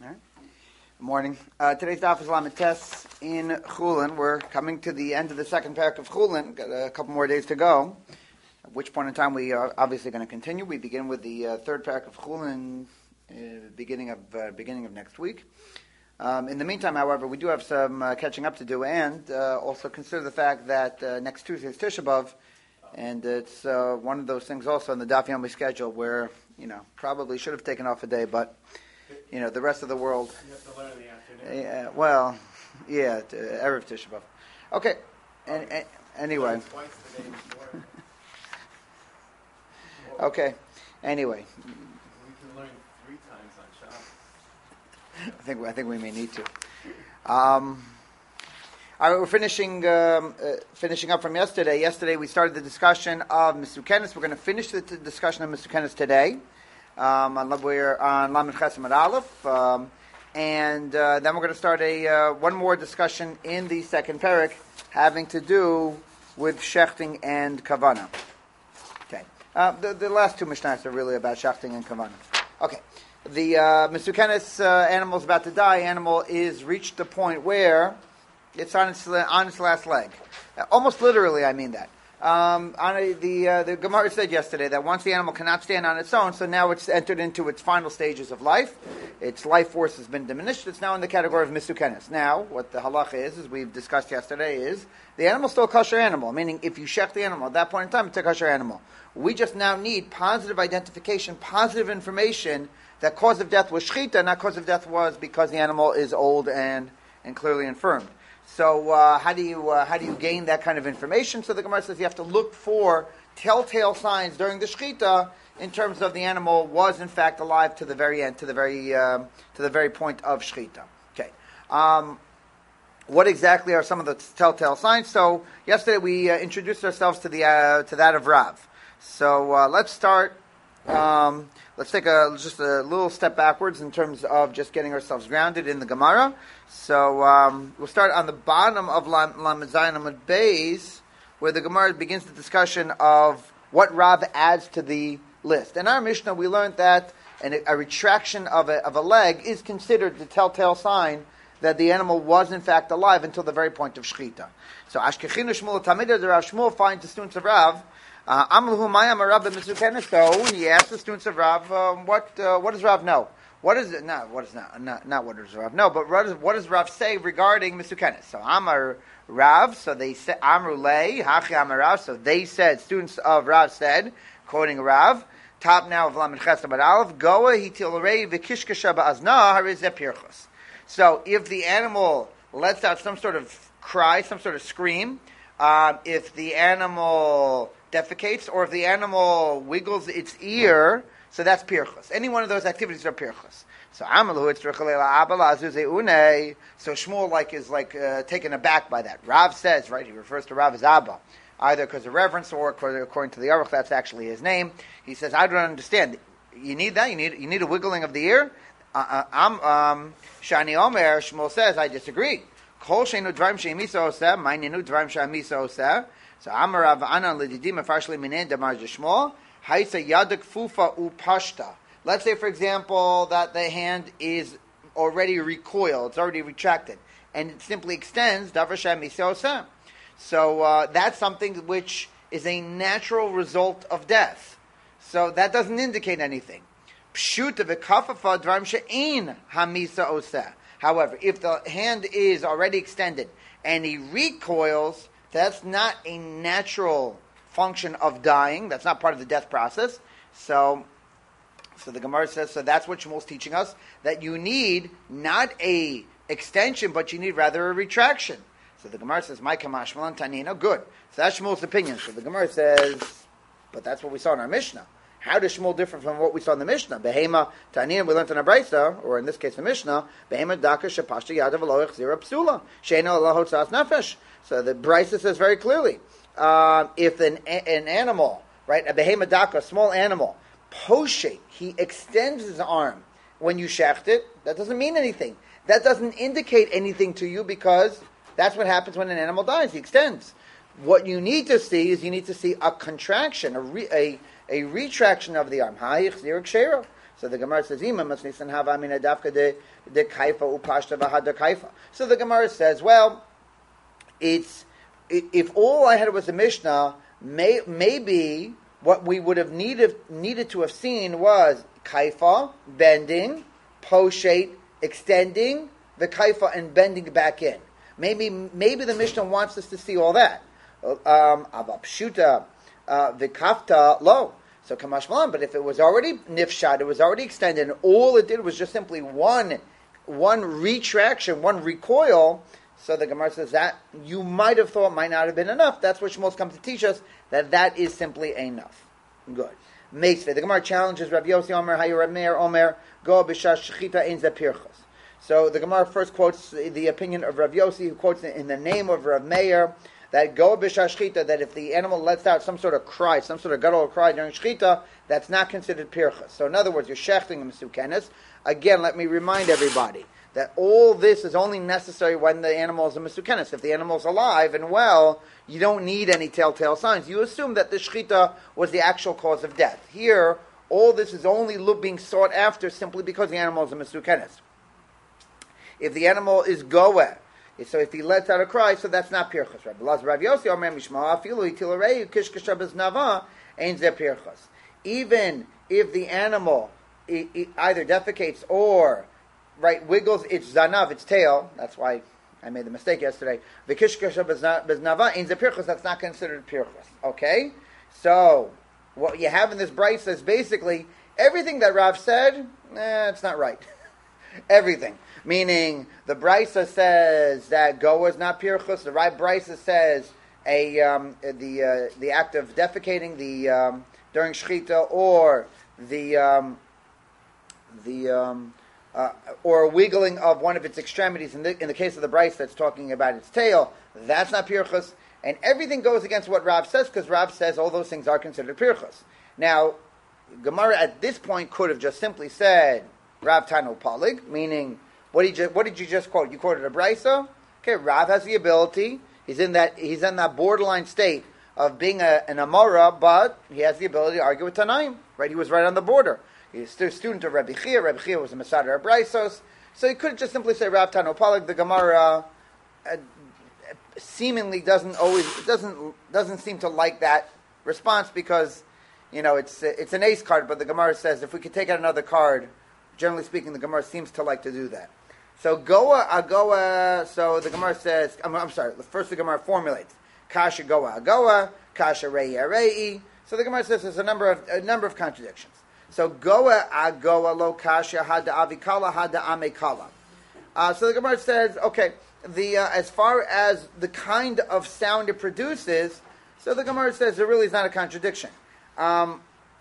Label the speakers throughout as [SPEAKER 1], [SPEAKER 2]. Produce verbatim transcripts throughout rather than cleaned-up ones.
[SPEAKER 1] All right. Good morning. Uh, today's daf is Lamed Tes in Chulin. We're coming to the end of the second parak of Chulin. Got a couple more days to go. At which point in time we are obviously going to continue. We begin with the uh, third parak of Chulin, uh, beginning of uh, beginning of next week. Um, in the meantime, however, we do have some uh, catching up to do, and uh, also consider the fact that uh, next Tuesday is Tisha B'Av, and it's uh, one of those things also on the Daf Yomi schedule where you know probably should have taken off a day, but. You know, the rest of the world.
[SPEAKER 2] You have to learn in the afternoon.
[SPEAKER 1] Yeah, well, yeah, to, uh, Erev Tisha B'Av. Okay, and, and, anyway.
[SPEAKER 2] Twice the day before.
[SPEAKER 1] Okay, anyway.
[SPEAKER 2] We can learn three times on Shabbat.
[SPEAKER 1] I think I think we may need to. Um, all right, we're finishing um, uh, finishing up from yesterday. Yesterday we started the discussion of Misukenes. We're going to finish the t- discussion of Misukenes today. Um, on we're on Lamed Ches Amud Aleph, um, and uh, then we're going to start a uh, one more discussion in the second parak, having to do with shechting and kavana. Okay, uh, the, the last two mishnahs are really about shechting and kavana. Okay, the uh, Misukenes uh, animal is about to die. Animal is reached the point where it's on its on its last leg. Uh, almost literally, I mean that. Um, on a, the uh, the Gemara said yesterday that once the animal cannot stand on its own, so now it's entered into its final stages of life. Its life force has been diminished. It's now in the category of misukenes. Now, what the halacha is, as we've discussed yesterday, is the animal's still a kosher animal. Meaning, if you shech the animal at that point in time, it's a kosher animal. We just now need positive identification, positive information that cause of death was shchita, not cause of death was because the animal is old and and clearly infirmed. So uh, how do you uh, how do you gain that kind of information? So the Gemara says you have to look for telltale signs during the shechita in terms of the animal was in fact alive to the very end, to the very um, to the very point of shechita. Okay, um, what exactly are some of the telltale signs? So yesterday we uh, introduced ourselves to the uh, to that of Rav. So uh, let's start. Um, let's take a just a little step backwards in terms of just getting ourselves grounded in the Gemara. So um, we'll start on the bottom of Lamed Zayin Amud Beis, where the Gemara begins the discussion of what Rav adds to the list. In our Mishnah, we learned that an, a retraction of a, of a leg is considered the telltale sign that the animal was in fact alive until the very point of shechita. So Ashkechinu Shmuel Tamid, the Rav Shmuel finds the students of Rav. Amlahu Mayam Rav Misukenes. So he asked the students of Rav, um, what uh, what does Rav know? What is it? Not what is not not, not what does Rav know, but what does, what does Rav say regarding Misukenes? So Amar Rav. So they said Amru Lei Hachi Amar Rav. So they said, students of Rav said, quoting Rav, top now of Lamed Ches Amud Aleph, Goa Hitilrei V'Kishkasha Ba'azna Harizeh Pirchos. So if the animal lets out some sort of cry, some sort of scream, um, if the animal defecates, or if the animal wiggles its ear, so that's pirchos. Any one of those activities are pirchos. So Amalu, it's une. So Shmuel like is like uh, taken aback by that. Rav says, right? He refers to Rav as Abba, either because of reverence or according to the Aruch, that's actually his name. He says, I don't understand. You need that? You need you need a wiggling of the ear? I'm um, Shani Omer. Shmuel says, I disagree. Kol sheinu dvarim she'emisa oseh, ma'inenu dvarim she'emisa oseh. So Amar Rav Anan l'didim afarshli minen damar Shmuel haisa yadak fufa upashta. Let's say, for example, that the hand is already recoiled, it's already retracted, and it simply extends davar she'emisa oseh. So uh, that's something which is a natural result of death. So that doesn't indicate anything. Pshuta v'kafafa dvarim she'ein hamisa oseh. However, if the hand is already extended and he recoils, that's not a natural function of dying. That's not part of the death process. So, so the Gemara says, so that's what Shmuel's teaching us, that you need not a extension, but you need rather a retraction. So the Gemara says, my kamash malan tanina, good. So that's Shmuel's opinion. So the Gemara says, but that's what we saw in our Mishnah. How does Shmuel differ from what we saw in the Mishnah? Behema Tanina, we learned in our Brisa, or in this case the Mishnah, Behema Daka Shapashta Yadav Aloich Zira Psula, Sheino Alahotzas Nefesh. So the Brisa says very clearly, um, if an an animal, right, a Behema Daka, a small animal, poshe, he extends his arm when you shecht it, that doesn't mean anything. That doesn't indicate anything to you because that's what happens when an animal dies, he extends. What you need to see is you need to see a contraction, a, re, a a retraction of the arm. So the Gemara says, "Ima must nisan hava amina dafka de de kaifa upashta v'hada kaifa." So the Gemara says, "Well, it's if all I had was a Mishnah, may, maybe what we would have needed needed to have seen was kaifa bending, poshet extending, the kaifa and bending back in. Maybe maybe the Mishnah wants us to see all that. Um, Avapshuta v'kafta lo." So Kamash Malan, but if it was already nifshad, it was already extended, and all it did was just simply one, one retraction, one recoil. So the Gemara says that you might have thought might not have been enough. That's what Shmuel's come to teach us, that that is simply enough. Good. Meisvei. The Gemara challenges Rav Yossi Omer, Hayu Rav Meir Omer, Go b'shash shechita ein ze pirchos. So the Gemara first quotes the opinion of Rav Yossi, who quotes in the name of Rav Meir, that go b'shash shechita, that if the animal lets out some sort of cry, some sort of guttural cry during shechita, that's not considered pirchos. So in other words, you're shechting a mesukenes. Again, let me remind everybody that all this is only necessary when the animal is a mesukenes. If the animal is alive and well, you don't need any telltale signs. You assume that the shechita was the actual cause of death. Here, all this is only being sought after simply because the animal is a mesukenes. If the animal is goeh, so if he lets out a cry, so that's not pirchos. Rabbi Elazar Rav Yossi Omer Mishma Afilu Itilurei Kishkasha Beznava Ein Ze Pirchos. Even if the animal it, it either defecates or right wiggles its zanav, its tail, that's why I made the mistake yesterday. The Kishkasha Beznava Ein Ze Pirchos. That's not considered pirchos. Okay, so what you have in this brisa is basically everything that Rav said. Eh, it's not right. Everything. Meaning, the Brisa says that Goa is not pirchus. The right Brisa says a um, the uh, the act of defecating the um, during shechita, or the um, the um, uh, or a wiggling of one of its extremities. In the in the case of the Brisa that's talking about its tail, that's not pirchus. And everything goes against what Rav says, because Rav says all those things are considered pirchus. Now, Gemara at this point could have just simply said Rav Tanu Palig, meaning. What did you What did you just quote? You quoted a brisa. Okay, Rav has the ability. He's in that He's in that borderline state of being a, an Amora, but he has the ability to argue with Tanaim. Right? He was right on the border. He's a student of Rabbi Chia. Rabbi Chia was a Masada of Brisos. So he could just simply say Rav Tanu Palig. The Gemara uh, seemingly doesn't always doesn't doesn't seem to like that response, because you know it's it's an ace card, but the Gemara says if we could take out another card, generally speaking, the Gemara seems to like to do that. So goa agoa. So the Gemara says, I'm, I'm sorry. First, the Gemara formulates kasha goa agoa, kasha rei rei. So the Gemara says there's a number of a number of contradictions. So goa agoa lo kasha hada avikala hada amekala. Uh, so the Gemara says, okay, the uh, as far as the kind of sound it produces, so the Gemara says there really is not a contradiction. Um,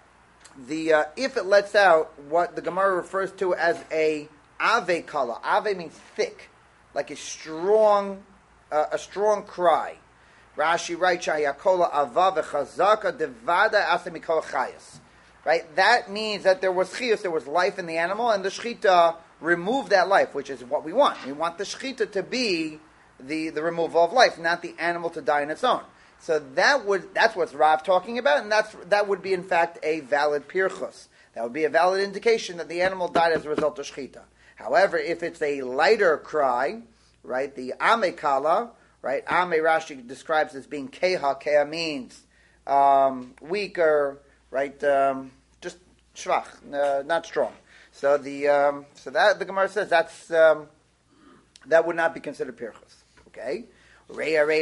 [SPEAKER 1] the uh, if it lets out what the Gemara refers to as a ave kala. Ave means thick, like a strong, uh, a strong cry. Rashi writes, "Yakola ava v'chazaka devada asemikol chayas." Right, that means that there was chiyus, there was life in the animal, and the shechita removed that life, which is what we want. We want the shechita to be the, the removal of life, not the animal to die on its own. So that would that's what Rav talking about, and that's that would be in fact a valid pirchus. That would be a valid indication that the animal died as a result of shechita. However, if it's a lighter cry, right, the amekala, right, ame Rashi describes as being keha. Keha means um, weaker, right, um, just shvach, uh, not strong. So the um, so that the Gemara says that's um, that would not be considered pirchus. Okay. And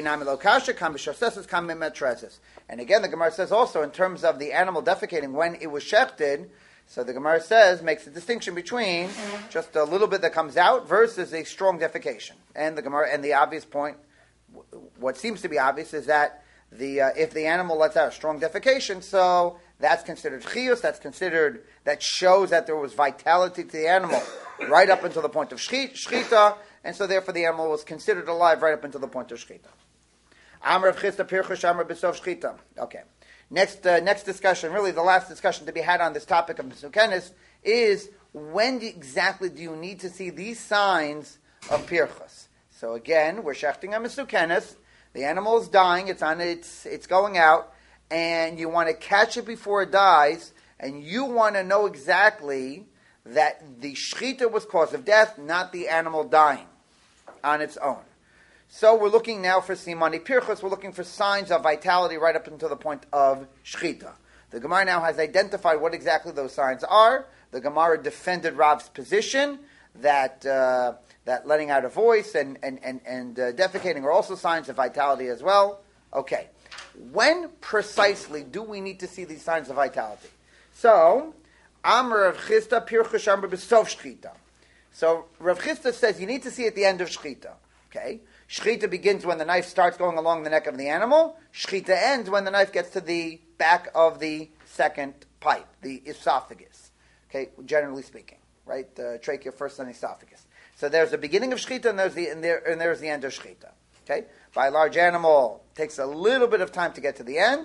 [SPEAKER 1] again, the Gemara says also in terms of the animal defecating when it was shechted. So the Gemara says makes a distinction between just a little bit that comes out versus a strong defecation. And the Gemara and the obvious point, what seems to be obvious, is that the uh, if the animal lets out a strong defecation, so that's considered chiyus. That's considered that shows that there was vitality to the animal right up until the point of shechita. And so, therefore, the animal was considered alive right up until the point of shechita. Amar of chista pirchush amar b'sof shechita. Okay. Next, uh, next discussion, really the last discussion to be had on this topic of mesukenes, is when do, exactly do you need to see these signs of pirchus? So again, we're shechting a mesukenes. The animal is dying. It's on its. It's going out, and you want to catch it before it dies. and you want to know exactly that the shchita was cause of death, not the animal dying on its own. So we're looking now for simani pirchos. We're looking for signs of vitality right up until the point of shchita. The Gemara now has identified what exactly those signs are. The Gemara defended Rav's position that uh, that letting out a voice and and and, and uh, defecating are also signs of vitality as well. Okay, when precisely do we need to see these signs of vitality? So, Amar Rav Chisda pirchos Amar b'sof shchita. So Rav Chisda says you need to see at the end of shchita. Okay. Shchita begins when the knife starts going along the neck of the animal. Shchita ends when the knife gets to the back of the second pipe, the esophagus. Okay, generally speaking, right? The trachea first, then esophagus. So there's the beginning of shchita, and there's the and, there, and there's the end of shchita. Okay, by a large animal, it takes a little bit of time to get to the end.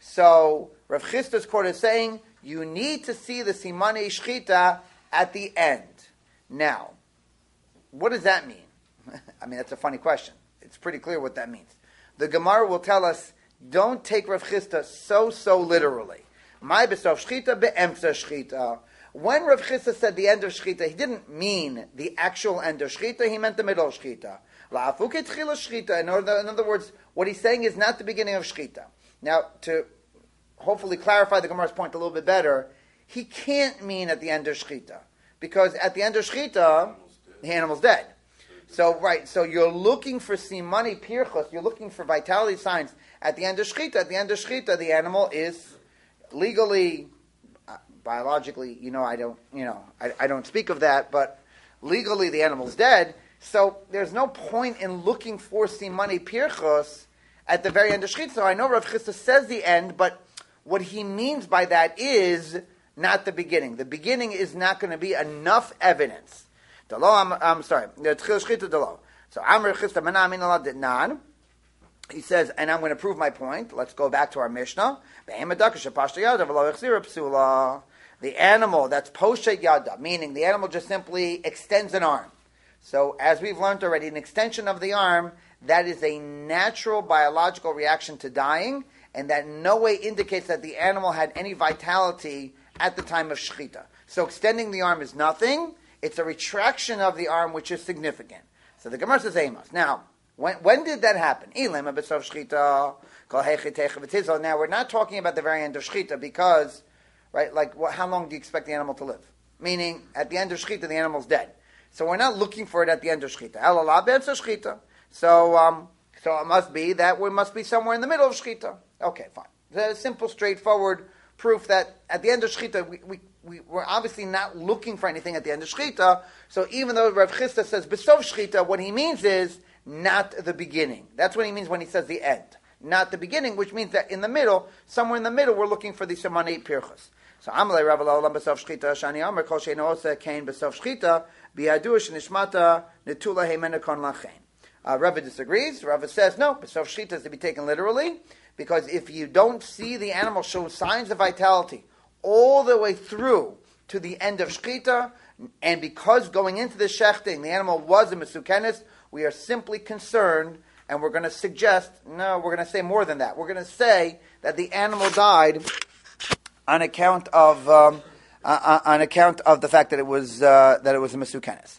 [SPEAKER 1] So Rav Chisda's quote is saying you need to see the simane shchita at the end. Now, what does that mean? I mean, that's a funny question. It's pretty clear what that means. The Gemara will tell us, don't take Rav Chisda so, so literally. My besof shchita be'emtza shchita. When Rav Chisda said the end of shchita, he didn't mean the actual end of shchita, he meant the middle of shchita. La'afu ketchila shchita. In other, in other words, what he's saying is not the beginning of shchita. Now, to hopefully clarify the Gemara's point a little bit better, he can't mean at the end of shchita. Because at the end of shchita, the animal's dead. So, right, so you're looking for simani pirchos, you're looking for vitality signs at the end of shchita. At the end of shchita, the animal is legally, uh, biologically, you know, I don't, you know, I, I don't speak of that, but legally the animal's dead. So there's no point in looking for simani pirchos at the very end of shchita. So I know Rav Chisda says the end, but what he means by that is not the beginning. The beginning is not going to be enough evidence. I'm, I'm sorry. So Amr Chisda Manamin Allah did not. He says, and I'm going to prove my point. Let's go back to our Mishnah. The animal that's poshet yada, meaning the animal just simply extends an arm. So as we've learned already, an extension of the arm, that is a natural biological reaction to dying, and that in no way indicates that the animal had any vitality at the time of shechita. So extending the arm is nothing. It's a retraction of the arm which is significant. So the Gemara says Amos. Now, when when did that happen? Now we're not talking about the very end of shechita because, right, like what, how long do you expect the animal to live? Meaning, at the end of shechita, the animal's dead. So we're not looking for it at the end of shechita. So, um, so it must be that we must be somewhere in the middle of shechita. Okay, fine. It's a simple, straightforward proof that at the end of shechita, we, we We, we're obviously not looking for anything at the end of shechita. So even though Rav Chisda says besof shechita, what he means is not the beginning. That's what he means when he says the end, not the beginning, which means that in the middle, somewhere in the middle, we're looking for the simanei pirchos. So Amalei Rav Olam besof shechita shani Amar kol she'eino osa kain besof shechita bi'adu shenishmata netula heimenakon lachein. Rav disagrees. Rav says no, besof shechita is to be taken literally because if you don't see the animal show signs of vitality all the way through to the end of shechita, and because going into the shechting, the animal was a mesukenes, we are simply concerned, and we're going to suggest, no, we're going to say more than that. We're going to say that the animal died on account of um, uh, on account of the fact that it was uh, that it was a mesukenes.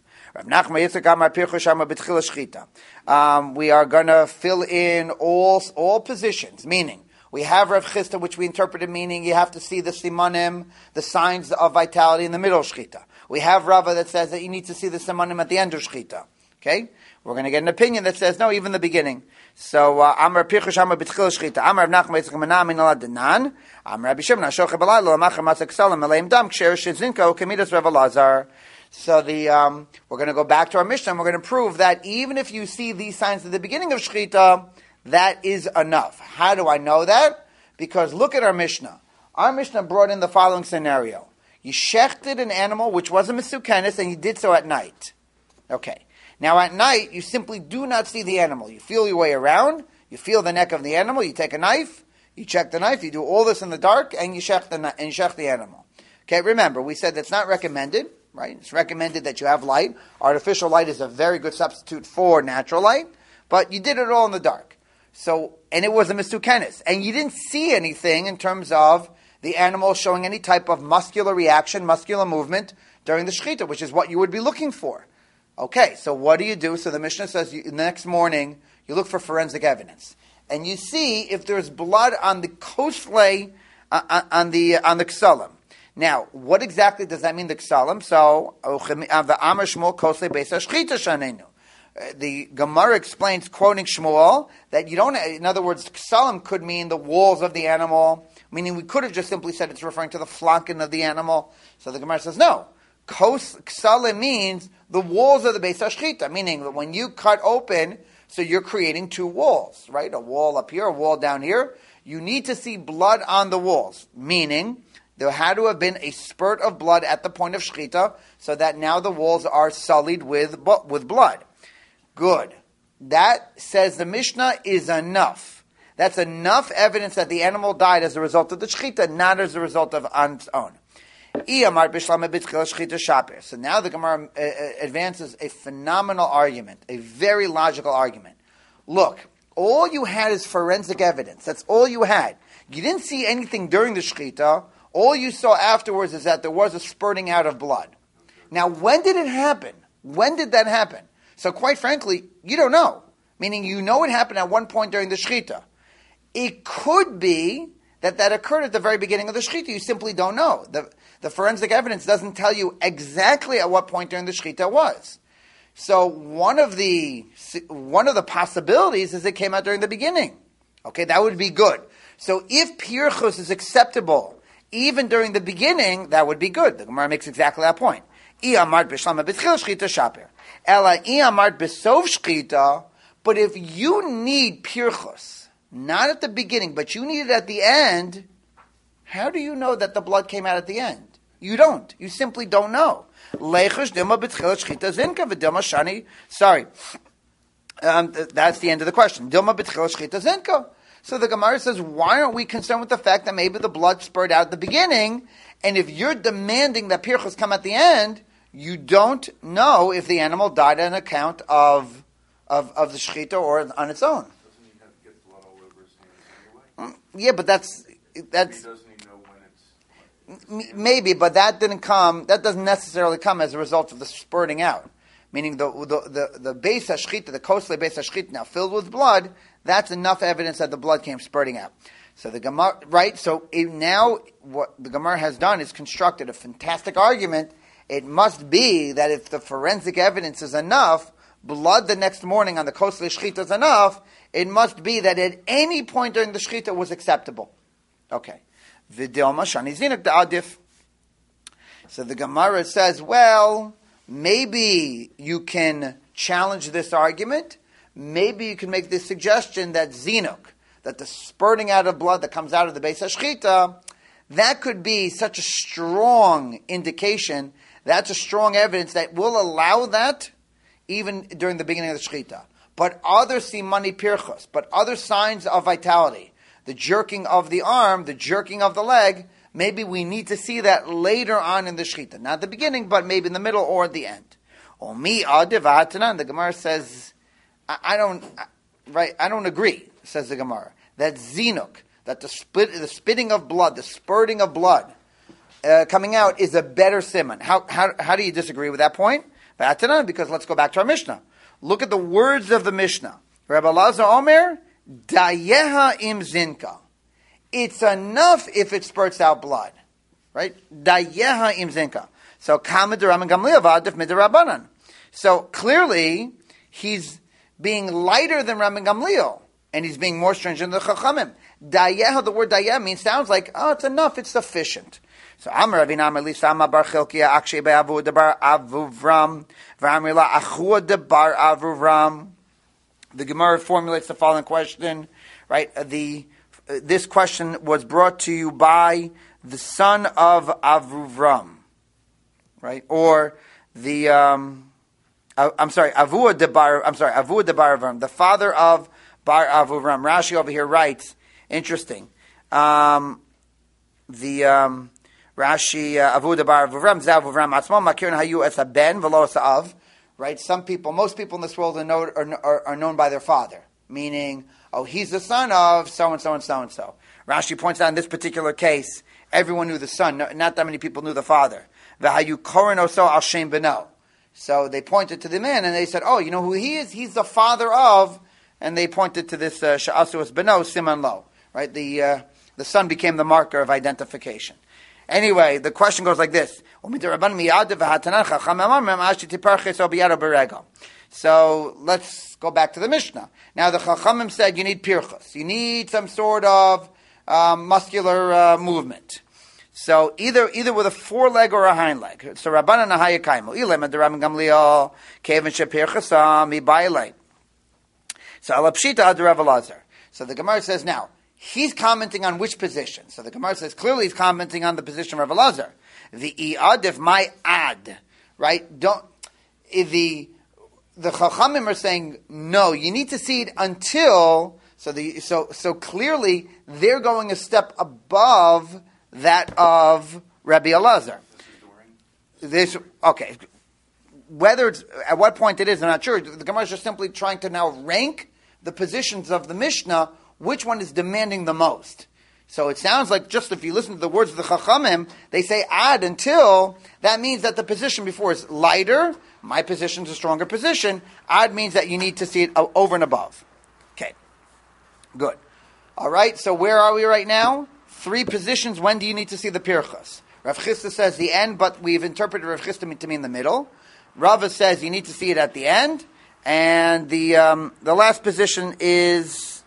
[SPEAKER 1] Um, we are going to fill in all all positions, meaning we have Rav Chisda, which we interpreted meaning you have to see the simanim, the signs of vitality in the middle of shechita. We have Rava that says that you need to see the simanim at the end of shechita. Okay? We're going to get an opinion that says, no, even the beginning. So, Amar Pirchush Amar B'tchil shechita. Amar Rav Nachman Yitzchak Manah Min Alad Denan. Amar Rabbi Shimon Ashoche B'laylo Amachar Matzak Salam Aleim Dam Ksher Shezinko Kemidas Rav Elazar. So the um, we're going to go back to our Mishnah and we're going to prove that even if you see these signs at the beginning of shechita, that is enough. How do I know that? Because look at our Mishnah. Our Mishnah brought in the following scenario. You shechted an animal which was a mesukenes and you did so at night. Okay. Now at night, you simply do not see the animal. You feel your way around, you feel the neck of the animal, you take a knife, you check the knife, you do all this in the dark, and you shech the, and you shech the animal. Okay, remember, we said that's not recommended, right? It's recommended that you have light. Artificial light is a very good substitute for natural light, but you did it all in the dark. So, and it was a mesukenes, and you didn't see anything in terms of the animal showing any type of muscular reaction, muscular movement during the shechita, which is what you would be looking for. Okay, so what do you do? So the Mishnah says you, the next morning you look for forensic evidence, and you see if there's blood on the kosle, uh, on the on the ksalim. Now, what exactly does that mean, the ksalim? So the Amar Shmuel kosle beis hashchita shanenu. The Gemara explains, quoting Shmuel, that you don't. In other words, ksalim could mean the walls of the animal, meaning we could have just simply said it's referring to the flanken of the animal. So the Gemara says no. Kos ksalim means the walls of the beis hashchita, meaning that when you cut open, so you're creating two walls, right? A wall up here, a wall down here. You need to see blood on the walls, meaning there had to have been a spurt of blood at the point of shechita, so that now the walls are sullied with with blood. Good. That, says the Mishnah, is enough. That's enough evidence that the animal died as a result of the shechita, not as a result of on its own. So now the Gemara advances a phenomenal argument, a very logical argument. Look, all you had is forensic evidence. That's all you had. You didn't see anything during the shechita. All you saw afterwards is that there was a spurting out of blood. Now, when did it happen? When did that happen? So quite frankly, you don't know. Meaning you know it happened at one point during the shechita. It could be that that occurred at the very beginning of the shechita. You simply don't know. The, the forensic evidence doesn't tell you exactly at what point during the shechita it was. So one of the one of the possibilities is it came out during the beginning. Okay, that would be good. So if pirchus is acceptable even during the beginning, that would be good. The Gemara makes exactly that point. But if you need pirchus, not at the beginning, but you need it at the end, how do you know that the blood came out at the end? You don't. You simply don't know. Sorry. Um, th- that's the end of the question. So the Gemara says, why aren't we concerned with the fact that maybe the blood spurred out at the beginning, and if you're demanding that pirchus come at the end, you don't know if the animal died on account of of, of the shechita or on its own.
[SPEAKER 2] Doesn't he have to get blood all over his hands anyway?
[SPEAKER 1] Yeah, but that's that's.
[SPEAKER 2] Doesn't he know when it's?
[SPEAKER 1] Maybe, but that didn't come. That doesn't necessarily come as a result of the spurting out. Meaning the the the, the beis hashchita, the kosle beis hashchita, now filled with blood. That's enough evidence that the blood came spurting out. So the Gemara, right? So it, now what the Gemara has done is constructed a fantastic argument. It must be that if the forensic evidence is enough, blood the next morning on the kosle shechita is enough. It must be that at any point during the shechita was acceptable. Okay. V'dilma shani zinik da'adif. So the Gemara says, well, maybe you can challenge this argument. Maybe you can make the suggestion that zinuk, that the spurting out of blood that comes out of the beis hashchita, that could be such a strong indication, that's a strong evidence that will allow that even during the beginning of the shechita. But other simani pirchos, but other signs of vitality, the jerking of the arm, the jerking of the leg, maybe we need to see that later on in the shechita. Not the beginning, but maybe in the middle or at the end. Omi adivatanan, the Gemara says, I, I don't, I, right, I don't agree, says the Gemara, that zinuk, that the spit, the spitting of blood, the spurting of blood uh, coming out is a better siman. How, how, how do you disagree with that point? Vatanan, because let's go back to our Mishnah. Look at the words of the Mishnah. Rabbi Lazar Omer, dayeha im zinka. It's enough if it spurts out blood. Right? Dayeha im zinka. So, kama d'Rabban Gamliel v'adif midrabanan. So, clearly, he's being lighter than Rabban Gamliel, and he's being more stringent than the Chachamim. Dayeha, the word dayeha means, sounds like, oh, it's enough, it's sufficient. So, Amar Ravinam Elisa Amar Bar Chilkiah Akshay Be'avu Debar Avuvram V'Amrila Achua Debar Avuvram. The Gemara formulates the following question, right? The uh, this question was brought to you by the son of Avuvram, right? Or the um, uh, I'm sorry, Avua Debar. I'm sorry, Avua Debar Avram, the father of Bar Avuvram. Rashi over here writes, interesting. Um, the um, Rashi Avua Debar Avuvram Zav Avram Atzma Makirin Hayu Es Ben V'Lo Es Av. Right? Some people, most people in this world are, know, are, are, are known by their father, meaning, oh, he's the son of so and so and so and so. Rashi points out in this particular case, everyone knew the son. No, not that many people knew the father. V'hayu koren oso al shem beno. So they pointed to the man and they said, "Oh, you know who he is? He's the father of." And they pointed to this sha'asu es beno siman lo. Right, the uh, the son became the marker of identification. Anyway, the question goes like this: So let's go back to the Mishnah. Now the Chachamim said you need pirchus. You need some sort of um, muscular uh, movement. So either either with a foreleg or a hind leg. So Rabbanan Nahayakaimu. Ilem and Rabban Gamliel Kevin Shepirchasam Ibailei. So Alapshita ad Rav Elazar. So the Gemara says now he's commenting on which position. So the Gemara says clearly he's commenting on the position of Rav Elazar. The iadif my ad, right? Don't the the Chachamim are saying no. You need to see it until so the so so clearly they're going a step above that of Rabbi Elazar. This okay. Whether it's at what point it is, I'm not sure. The Gemara is just simply trying to now rank the positions of the Mishnah. Which one is demanding the most? So it sounds like just if you listen to the words of the Chachamim, they say ad until. That means that the position before is lighter. My position is a stronger position. Ad means that you need to see it over and above. Okay, good. All right. So where are we right now? Three positions. When do you need to see the pirchas? Rav Chisda says the end, but we've interpreted Rav Chisda to mean the middle. Rava says you need to see it at the end, and the um, the last position is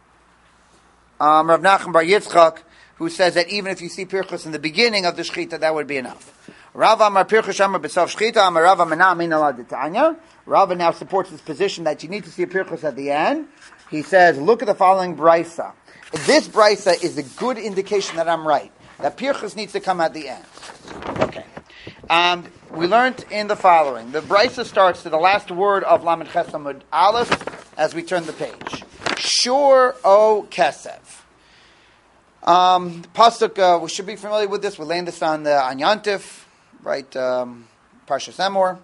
[SPEAKER 1] um, Rav Nachman Bar Yitzchak, who says that even if you see pirchus in the beginning of the shechita, that would be enough. Rava Amar Pirchus Amar B'Sof Shechita Amar Rava Mana Min Ala D'Tanya. Rava now supports this position that you need to see a pirchus at the end. He says, look at the following brisa. This brisa is a good indication that I'm right. That pirchus needs to come at the end. Okay. Um, we learned in the following. The brisa starts to the last word of Lamed Ches Amud Aleph as we turn the page. Shur o Kesev. Um, Pasuk, uh, we should be familiar with this. We're laying this on the on Yantif, right? Um, Parshas Emor.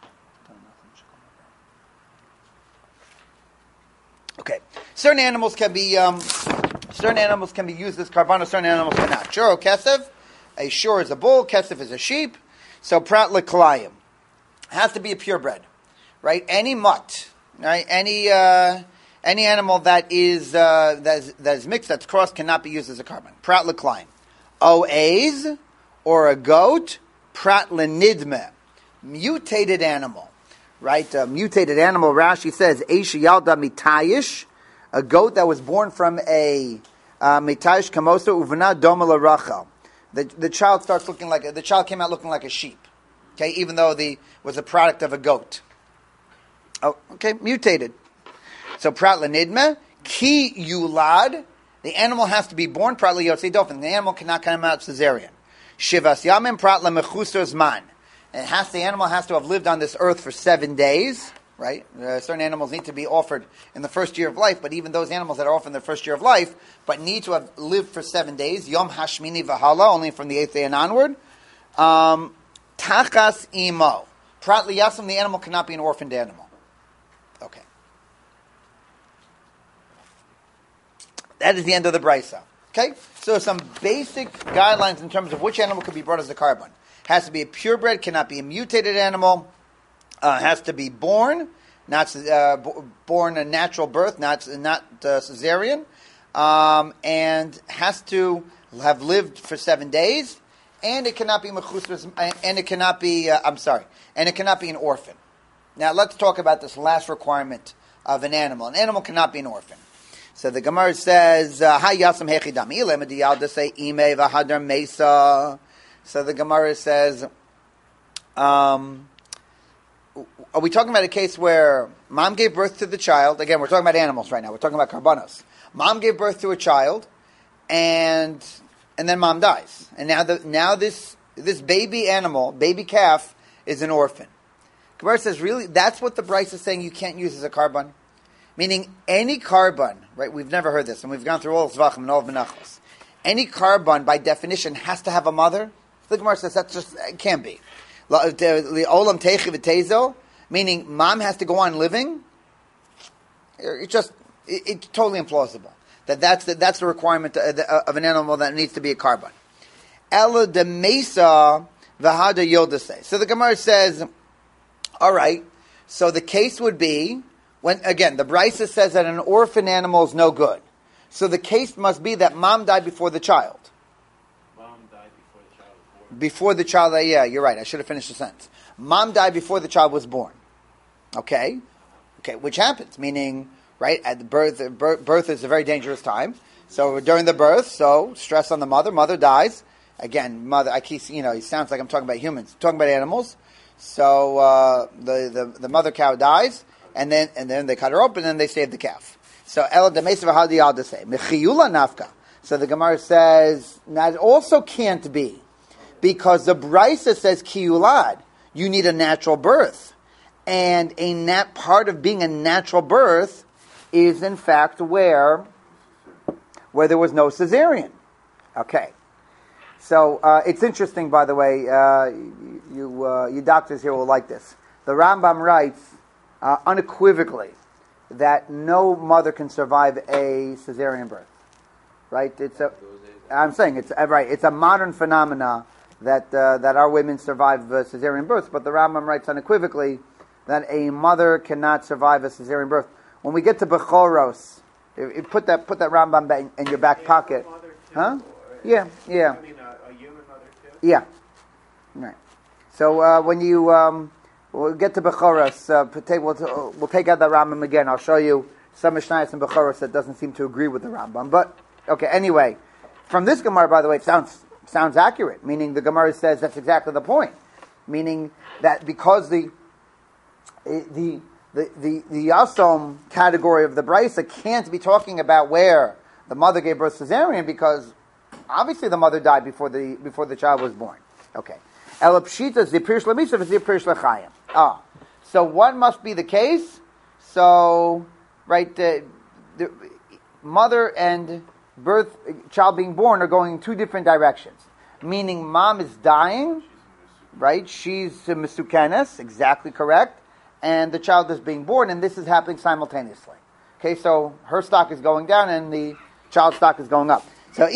[SPEAKER 1] Okay. Certain animals can be um, certain animals can be used as karbanos. Certain animals cannot. Shur o Kesev. A shur is a bull. Kesev is a sheep. So prat l'klayim has to be a purebred, right? Any mutt, right? Any uh, any animal that is uh, that is that is mixed, that's crossed, cannot be used as a carbon. Prat l'klayim. O'ez or a goat. Prat l'nidme. Mutated animal, right? A mutated animal. Rashi says eish yalda mitayish, a goat that was born from a uh, mitayish kamosa uvna doma l'rachel. The, the child starts looking like a, the child came out looking like a sheep, okay, even though the was a product of a goat. Oh, okay, mutated. So prat l'nidme ki yulad, the animal has to be born prat l'yotzei dofen. The animal cannot come out cesarean. Shivas yamim prat l'mechusar zman. It has the animal has to have lived on this earth for seven days. Right? Uh, certain animals need to be offered in the first year of life, but even those animals that are offered in the first year of life, but need to have lived for seven days, Yom Hashmini Vahala, only from the eighth day and onward. Um, Tachas Imo. Prat liyasam, the animal cannot be an orphaned animal. Okay. That is the end of the brisa. Okay? So some basic guidelines in terms of which animal could be brought as a carbon. Has to be a purebred, cannot be a mutated animal. Uh, has to be born, not uh, b- born a natural birth, not not uh, cesarean, um, and has to have lived for seven days, and it cannot be mechusar, and it cannot be. Uh, I'm sorry, and it cannot be an orphan. Now let's talk about this last requirement of an animal. An animal cannot be an orphan. So the Gemara says, "Ha yasam hechidam ilem adiyalda say ime v'hadar mesa." So the Gemara says. Um, Are we talking about a case where mom gave birth to the child? Again, we're talking about animals right now. We're talking about karbanos. Mom gave birth to a child, and and then mom dies, and now the now this this baby animal, baby calf, is an orphan. Gemara says, really, that's what the Bryce is saying. You can't use as a carbon, meaning any carbon. Right? We've never heard this, and we've gone through all of Zvachim and all of Menachos. Any carbon, by definition, has to have a mother. The Gemara says that just it can't be. Olam techi v'tezo, meaning mom has to go on living. It's just it, it's totally implausible that that's the, that's the requirement of an animal that needs to be a carbon. Ela de Mesa v'hada yildase. So the Gemara says, all right, so the case would be, when again, the Brisa says that an orphan animal is no good. So the case must be that mom died before the child.
[SPEAKER 2] Mom died before the child was born.
[SPEAKER 1] Before the child, yeah, you're right. I should have finished the sentence. Mom died before the child was born. Okay? Okay, which happens, meaning, right, at the birth, birth, birth is a very dangerous time. So during the birth, so stress on the mother, mother dies. Again, mother, I keep, you know, it sounds like I'm talking about humans, I'm talking about animals. So uh, the, the the mother cow dies, and then and then they cut her open, and then they save the calf. So El Demesav Hadi Al say Mechiyula Nafka. So the Gemara says that also can't be, because the Brisa says Kiyulad, you need a natural birth, and a nat part of being a natural birth is in fact where where there was no cesarean. Okay. So uh, it's interesting, by the way. Uh, you uh, you doctors here will like this. The Rambam writes uh, unequivocally that no mother can survive a cesarean birth. Right? It's a. I'm saying it's right. It's a modern phenomena that uh, that our women survive uh, cesarean births. But the Rambam writes unequivocally that a mother cannot survive a cesarean birth. When we get to Bechoros, it, it put that put that Rambam back in your back pocket, huh? Yeah, yeah.
[SPEAKER 2] I mean, a, a human mother too?
[SPEAKER 1] Yeah. Right. So uh, when you um, we'll get to Bechoros, uh, take, we'll, we'll take out the Rambam again. I'll show you some Mishnayos in Bechoros that doesn't seem to agree with the Rambam. But okay, anyway, from this Gemara, by the way, it sounds sounds accurate. Meaning the Gemara says that's exactly the point. Meaning that because the the the the, the Yasom category of the Brisa can't be talking about where the mother gave birth cesarean, because obviously the mother died before the before the child was born. Okay. Elapshita zipirish lamisa zipirish lechayim. Ah, so what must be the case? So, right, the, the mother and birth child being born are going in two different directions. Meaning, mom is dying, right? She's mesukenes, exactly correct, and the child is being born, and this is happening simultaneously. Okay, so her stock is going down, and the child's stock is going up. So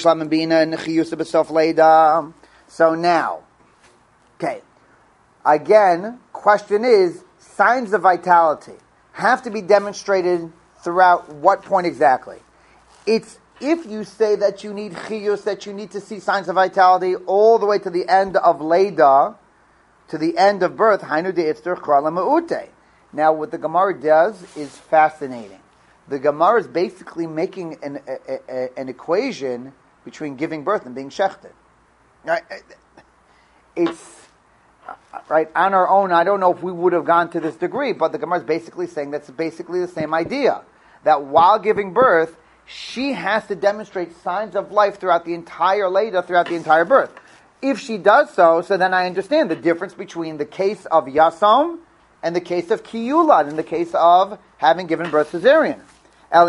[SPEAKER 1] So now, okay, again, question is, signs of vitality have to be demonstrated throughout what point exactly? It's if you say that you need chiyus, that you need to see signs of vitality all the way to the end of Leida, to the end of birth, hainu de'itzter chra me'ute. Now, what the Gemara does is fascinating. The Gemara is basically making an, a, a, an equation between giving birth and being shechted. Right? It's right on our own. I don't know if we would have gone to this degree, but the Gemara is basically saying that's basically the same idea. That while giving birth, she has to demonstrate signs of life throughout the entire Leida, throughout the entire birth. If she does so, so then I understand the difference between the case of Yasom and the case of Kiyulad, and the case of having given birth cesarean. So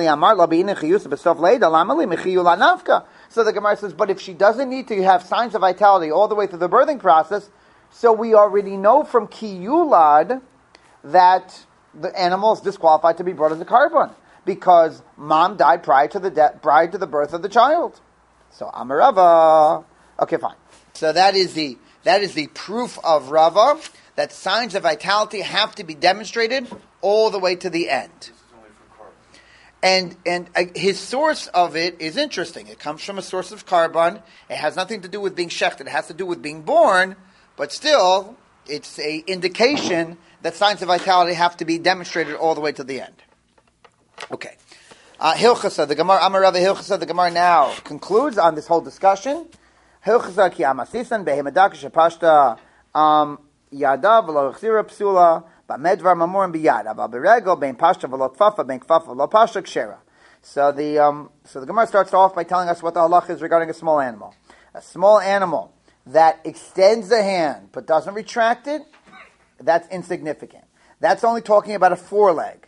[SPEAKER 1] the Gemara says, but if she doesn't need to have signs of vitality all the way through the birthing process, so we already know from Kiyulad that the animal is disqualified to be brought as a carbon, because mom died prior to the de- prior to the birth of the child. So Amarava. Okay, fine. So that is the that is the proof of Rava that signs of vitality have to be demonstrated all the way to the end.
[SPEAKER 2] This is only for carbon.
[SPEAKER 1] And and uh, his source of it is interesting. It comes from a source of carbon. It has nothing to do with being shechted. It has to do with being born. But still, it's a indication that signs of vitality have to be demonstrated all the way to the end. Okay. Uh, Hilchasa, the Gemara, Amarava Hilchasa, the Gemara now concludes on this whole discussion. Hilchasa ki amasisan behemedak shepashta yada v'lo chzira psula b'medvar mamurim biyad aval b'regel bein pashta v'lo tfafa bein kfafa v'lo pashta kshera. So the um, so the Gemara starts off by telling us what the halach is regarding a small animal. A small animal that extends the hand but doesn't retract it, that's insignificant. That's only talking about a foreleg.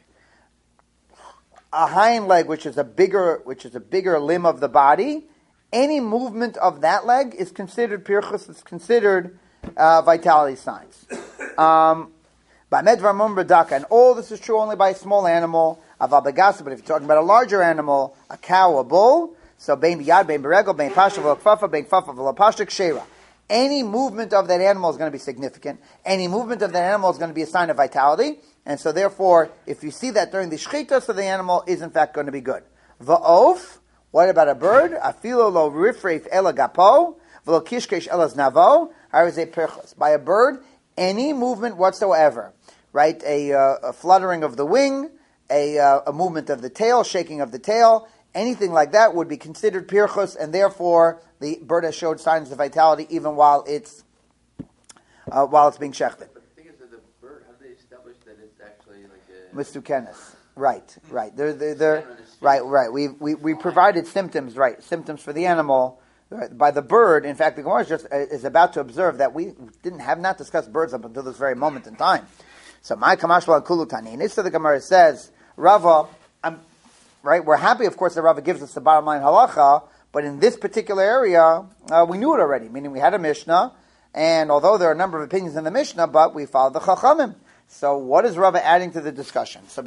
[SPEAKER 1] A hind leg, which is a bigger, which is a bigger limb of the body, any movement of that leg is considered pirchus. It's considered uh, vitality signs. Um, and all this is true only by a small animal. But if you're talking about a larger animal, a cow, a bull, So bein biyad, bein beregel, bein pasha v'lo kfafa, bein kfafa v'lo pasha kshera. Any movement of that animal is going to be significant. Any movement of that animal is going to be a sign of vitality. And so therefore, if you see that during the shechita, so the animal is in fact going to be good. Va'of, what about a bird? Afilo lo rifreif ela gapo, v'lo kishkesh ela znavo, harizeh perchos. By a bird, any movement whatsoever, right? A, uh, a fluttering of the wing, a, uh, a movement of the tail, shaking of the tail, anything like that would be considered pirchus, and therefore the bird has showed signs of vitality even while it's uh, while it's being shechted.
[SPEAKER 2] But the thing is that the bird, how do they establish that it's actually like a...
[SPEAKER 1] Mistukenis. Right, right. They're, they're, they're, right, right. We, we we provided symptoms, right, symptoms for the animal. Right, by the bird, in fact, the Gemara is just uh, is about to observe that we didn't have not discussed birds up until this very moment in time. So my kamashla and kulu tanin. So the Gemara says, Rava, I'm right. We're happy, of course, that Rava gives us the bottom line halacha, but in this particular area, uh, we knew it already. Meaning, we had a Mishnah, and although there are a number of opinions in the Mishnah, but we followed the Chachamim. So what is Rava adding to the discussion? So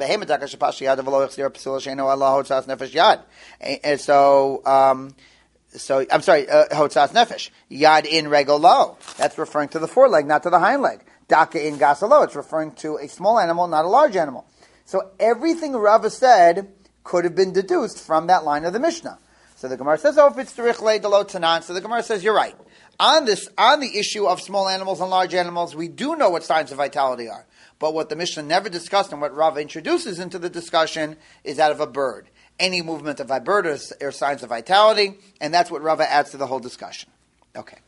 [SPEAKER 1] and so. Um, So, I'm sorry, hotzas uh, nefesh. Yad in regolo. That's referring to the foreleg, not to the hind leg. Daka in gasalo. It's referring to a small animal, not a large animal. So everything Rava said could have been deduced from that line of the Mishnah. So the Gemara says, oh, if it's derichle delo tanan. So the Gemara says, you're right. On this, on the issue of small animals and large animals, we do know what signs of vitality are. But what the Mishnah never discussed and what Rava introduces into the discussion is that of a bird. Any movement of a bird are, are signs of vitality, and that's what Rava adds to the whole discussion. Okay.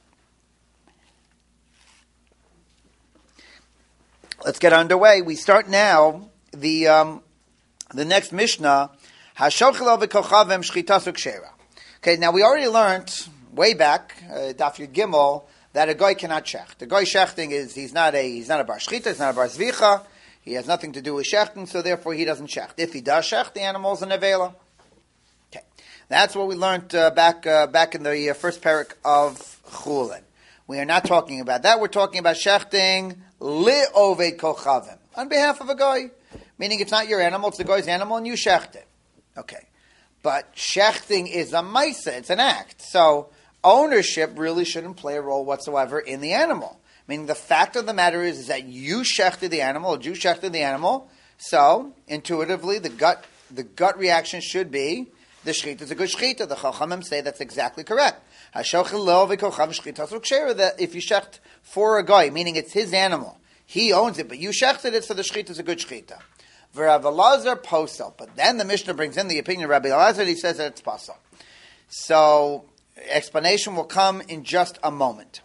[SPEAKER 1] Let's get underway. We start now the um, the next Mishnah. Hashochelo v'kochavim shchitasu kshera. Okay, now we already learned way back, uh, Daf Yud Gimel, that a guy cannot shecht. The guy shechting is he's not a he's not a bar shchita, he's not a bar zvicha. He has nothing to do with shechting, so therefore he doesn't shecht. If he does shecht, the animal is a nevela. Okay, that's what we learned uh, back uh, back in the uh, first parak of Chulin. We are not talking about that. We're talking about shechting li oved kochavim on behalf of a guy, meaning it's not your animal, it's the guy's animal, and you shecht it. Okay, but shechting is a maisa; it's an act. So ownership really shouldn't play a role whatsoever in the animal. Meaning the fact of the matter is, is that you shechted the animal, or you shechted the animal, so intuitively the gut the gut reaction should be, the shechita is a good shechita. The Chachamim say that's exactly correct. That if you shecht for a guy, meaning it's his animal, he owns it, but you shechted it, so the shechita is a good shechita. V'Rav Elazar posel, but then the Mishnah brings in the opinion of Rabbi Elazar, he says that it's posel. So explanation will come in just a moment.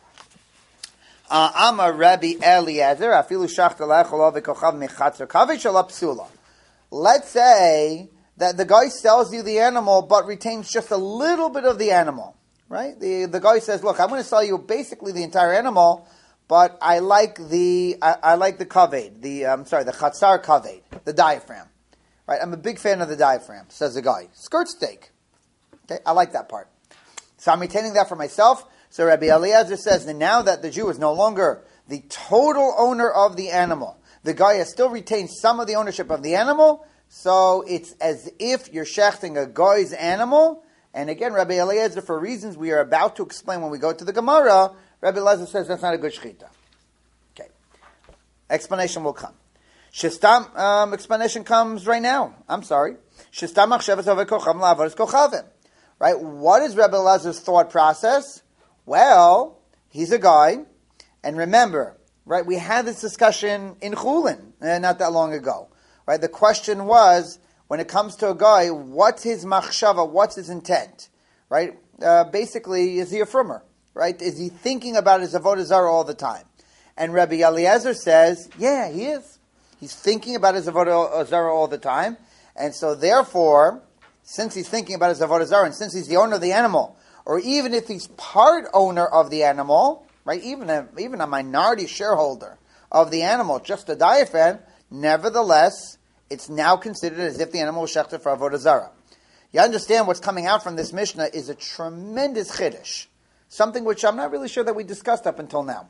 [SPEAKER 1] Amar Rabbi Eliezer, afilu shachta lechol v'kochav mechatzer kavish ala psula. Let's say that the guy sells you the animal, but retains just a little bit of the animal, right? The the guy says, "Look, I'm going to sell you basically the entire animal, but I like the I, I like the kaved, the I'm sorry, the chatzar kaved, the diaphragm, right? I'm a big fan of the diaphragm," says the guy. Skirt steak, okay, I like that part, so I'm retaining that for myself. So Rabbi Eliezer says that now that the Jew is no longer the total owner of the animal, the guy has still retained some of the ownership of the animal, so it's as if you're shechting a guy's animal. And again, Rabbi Eliezer, for reasons we are about to explain when we go to the Gemara, Rabbi Eliezer says that's not a good shechita. Okay. Explanation will come. Shestam, um, explanation comes right now. I'm sorry. Shestam machshavas avekochavim la'avodas kochavim. Right? What is Rabbi Eliezer's thought process? Well, he's a guy, and remember, right, we had this discussion in Chulin, uh, not that long ago, right? The question was, when it comes to a guy, what's his machshava, what's his intent, right? Uh, basically, is he a frumer, right? Is he thinking about his avodah zarah all the time? And Rabbi Eliezer says, yeah, he is. He's thinking about his avodah zarah all the time, and so therefore, since he's thinking about his avodah zarah, and since he's the owner of the animal, or even if he's part owner of the animal, right, even a, even a minority shareholder of the animal, just a diaphragm, nevertheless, it's now considered as if the animal was shechted for avodah zarah. You understand what's coming out from this Mishnah is a tremendous chiddush, something which I'm not really sure that we discussed up until now.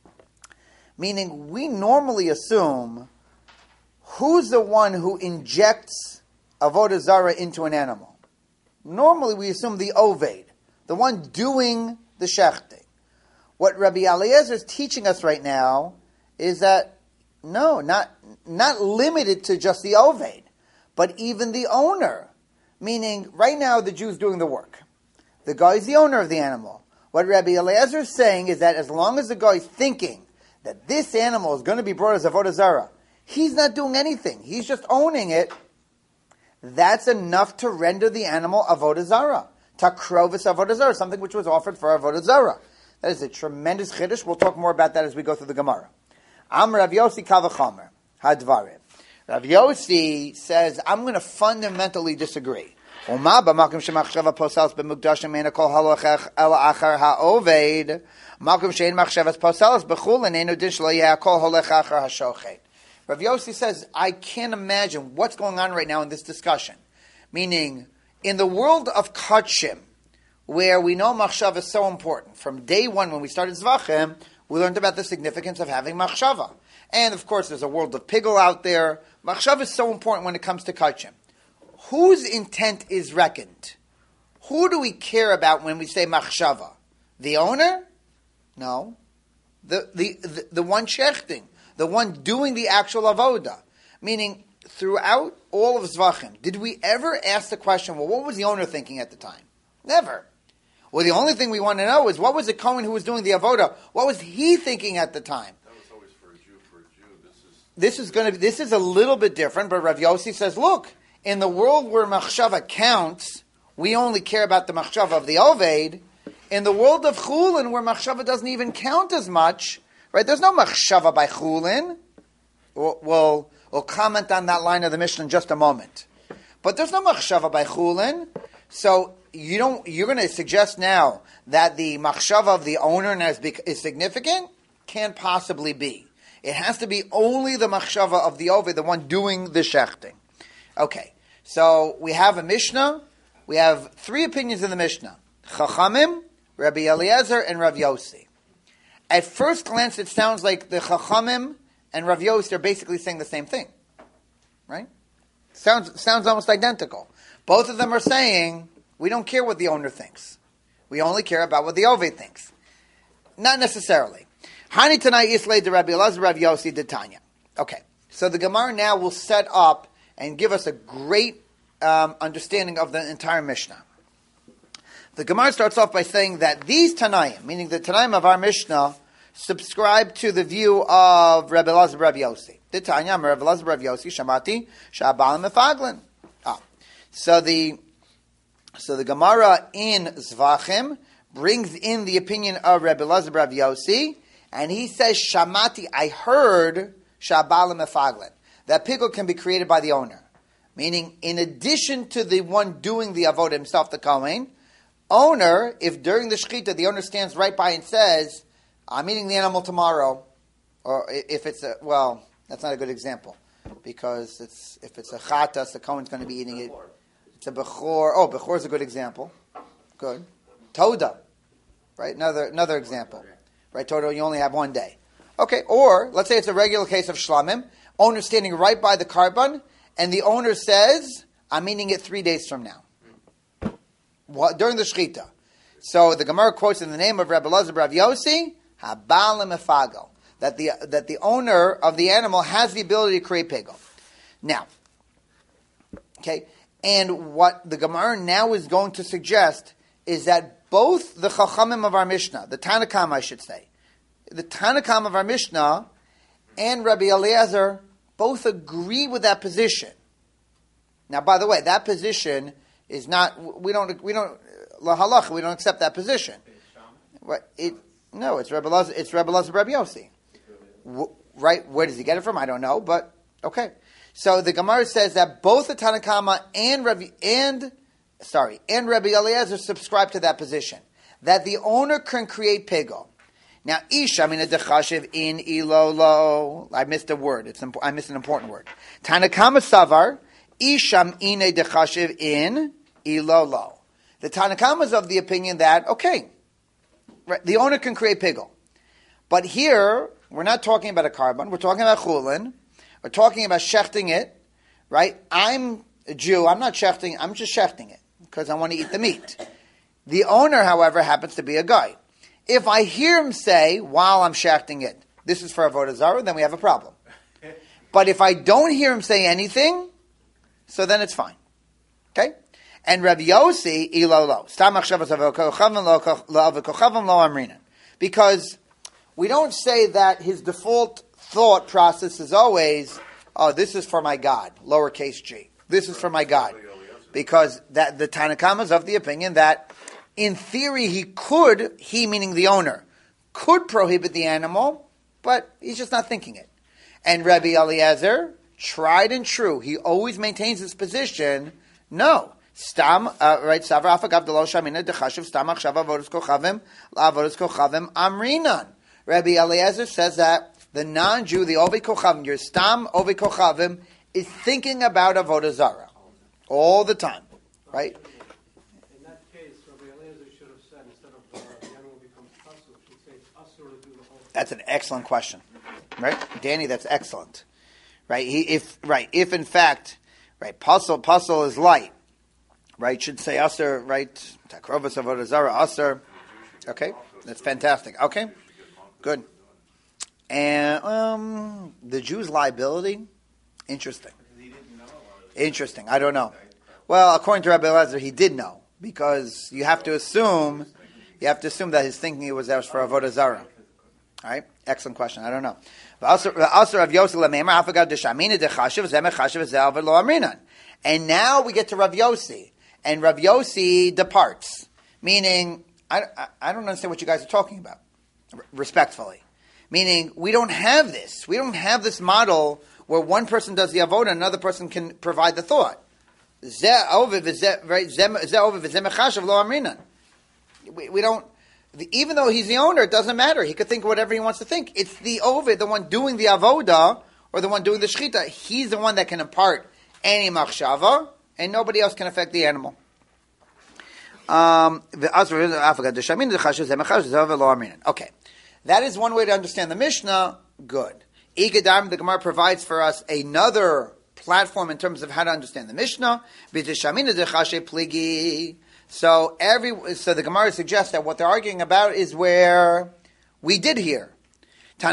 [SPEAKER 1] Meaning, we normally assume who's the one who injects avodah zarah into an animal? Normally we assume the oved, the one doing the shechting. What Rabbi Eliezer is teaching us right now is that, no, not, not limited to just the oved, but even the owner. Meaning, right now the Jew's doing the work. The guy is the owner of the animal. What Rabbi Eliezer is saying is that as long as the guy is thinking that this animal is going to be brought as avodah zarah, he's not doing anything. He's just owning it. That's enough to render the animal avodah zarah. Takrovis avodah zarah, something which was offered for avodah zarah. That is a tremendous chiddush. We'll talk more about that as we go through the Gemara. Am Rav Yossi Kavachomer Hadvarim. Rav Yossi says, I'm going to fundamentally disagree. Uma b'makom shemachshava posels b'mukdashim meina kol halochech el achar ha'oved. Makom shein machshavas posels b'chulin einu din shlo yeh kol holech achar ha'shochet. Rav Yossi says, I can't imagine what's going on right now in this discussion. Meaning, in the world of Kachim, where we know machshava is so important. From day one, when we started Zvachim, we learned about the significance of having machshava. And of course, there's a world of Pigel out there. Machshava is so important when it comes to Kachim. Whose intent is reckoned? Who do we care about when we say machshava? The owner? No. The, the, the, the one shechting. The one doing the actual avoda. Meaning, throughout all of Zvachim, did we ever ask the question, well, what was the owner thinking at the time? Never. Well, the only thing we want to know is, what was the Kohen who was doing the avoda? What was he thinking at the time?
[SPEAKER 2] That was always for a Jew, for a Jew. This is...
[SPEAKER 1] This is going to. This is a little bit different, but Rav Yossi says, look, in the world where machshava counts, we only care about the machshava of the oved. In the world of chulin, where machshava doesn't even count as much, right? There's no machshava by chulin. We'll, we'll, we'll comment on that line of the Mishnah in just a moment. But there's no machshava by chulin. So you don't. You're going to suggest now that the machshava of the owner is, is significant? Can't possibly be. It has to be only the machshava of the oved, the one doing the shechting. Okay, so we have a Mishnah. We have three opinions in the Mishnah. Chachamim, Rabbi Eliezer, and Rav Yossi. At first glance, it sounds like the Chachamim and Rav Yossi are basically saying the same thing. Right? Sounds sounds almost identical. Both of them are saying, we don't care what the owner thinks. We only care about what the Oved thinks. Not necessarily. Hani Tanai Islay de Rabbi Elazar Rav Yossi de Tanya. Okay, so the Gemara now will set up and give us a great um, understanding of the entire Mishnah. The Gemara starts off by saying that these Tanaim, meaning the Tanaim of our Mishnah, subscribe to the view of Rabbi Elazar Rav Yossi. The Tanya, Rabbi Elazar Rav Yossi, Shamati, Shabalim Mefaglin. Ah, so the so the Gemara in Zvachim brings in the opinion of Rabbi Elazar Rav Yossi, and he says, Shamati, I heard Shabalim Mefaglin. That pigul can be created by the owner. Meaning, in addition to the one doing the avodah himself, the Kohen, owner, if during the shechita the owner stands right by and says, I'm eating the animal tomorrow, or if it's a, well, that's not a good example, because it's if it's a chatas, the Kohen's going to be eating it. It's a bechor. Oh, bechor is a good example. Good. Toda. Right? Another another example. Right? Toda, you only have one day. Okay, or, let's say it's a regular case of shlamim, owner standing right by the carbon, and the owner says, I'm eating it three days from now. What, during the shechita. So the Gemara quotes in the name of Rabbi Elazar Rav Yossi, Habalim Efagel, that the that the owner of the animal has the ability to create pigel. Now, okay, and what the Gemara now is going to suggest is that both the Chachamim of our Mishnah, the Tanakam I should say, the Tanakam of our Mishnah and Rabbi Eliezer both agree with that position. Now, by the way, that position is not, we don't, we don't, la halacha, we don't accept that position. Right? It, no, it's Rabbi Elazar, it's Rabbi Elazar Rabbi Yossi. W- right? Where does he get it from? I don't know, but okay. So the Gemara says that both the Tanakama and Rabbi, and, sorry, and Rabbi Eliezer subscribe to that position. That the owner can create pigol. Now, Isha, I mean, a dechashiv in ilolo. I missed a word. It's imp- I missed an important word. Tanakama savar, Isham ine dechashiv in ilolo. The Tanakama is of the opinion that, okay, right, the owner can create pigol. But here, we're not talking about a carbon. We're talking about chulin. We're talking about shechting it, right? I'm a Jew. I'm not shechting. I'm just shechting it. because I want to eat the meat. The owner, however, happens to be a guy. If I hear him say, while I'm shechting it, this is for Avodah Zarah, then we have a problem. But if I don't hear him say anything, so then it's fine. Okay? And Rabbi Yossi, ilo lo. Stam achshavas avokochavim lo avokochavim lo amrinan. Because we don't say that his default thought process is always, oh, this is for my God, lowercase g. This is for my God. Because that the Tanna Kama is of the opinion that in theory he could, he meaning the owner, could prohibit the animal, but he's just not thinking it. And Rabbi Eliezer, tried and true, he always maintains his position, no. Stam, uh, right, Savra Afagav Delo Shamina Dechashiv Stam Achshav Avodas Kochavim Avodas Kochavim Amrinan. Rabbi Eliezer says that the non-Jew, the Ovei Kochavim, your Stam Ovei Kochavim, is thinking about Avodah Zarah all the time, right?
[SPEAKER 3] In that case, Rabbi Eliezer should have said, instead of uh, the animal becomes asur, should say it's asur to do the whole thing.
[SPEAKER 1] That's an excellent question, right, Danny? That's excellent, right? He, if right, if in fact, right, puzzle puzzle is light, right? Should say asur, right? Takrovas Avodah Zarah asur. Okay, that's fantastic. Okay, good. And um, the Jew's liability, interesting. Interesting. I don't know. Well, according to Rabbi Eliezer, he did know, because you have to assume, you have to assume that his thinking was that for Avodah Zarah. All right. Excellent question. I don't know. And now we get to Rav Yossi, and Rav Yossi departs, meaning I, I, I don't understand what you guys are talking about. R- respectfully, meaning we don't have this. We don't have this model where one person does the avodah, another person can provide the thought. We, we don't, even though he's the owner, it doesn't matter. He could think whatever he wants to think. It's the ovid, the one doing the avodah, or the one doing the shechita. He's the one that can impart any machshava, and nobody else can affect the animal. Um, okay. That is one way to understand the Mishnah. Good. Igedarm, the Gemara provides for us another platform in terms of how to understand the Mishnah. So every so the Gemara suggests that what they're arguing about is where we did hear. The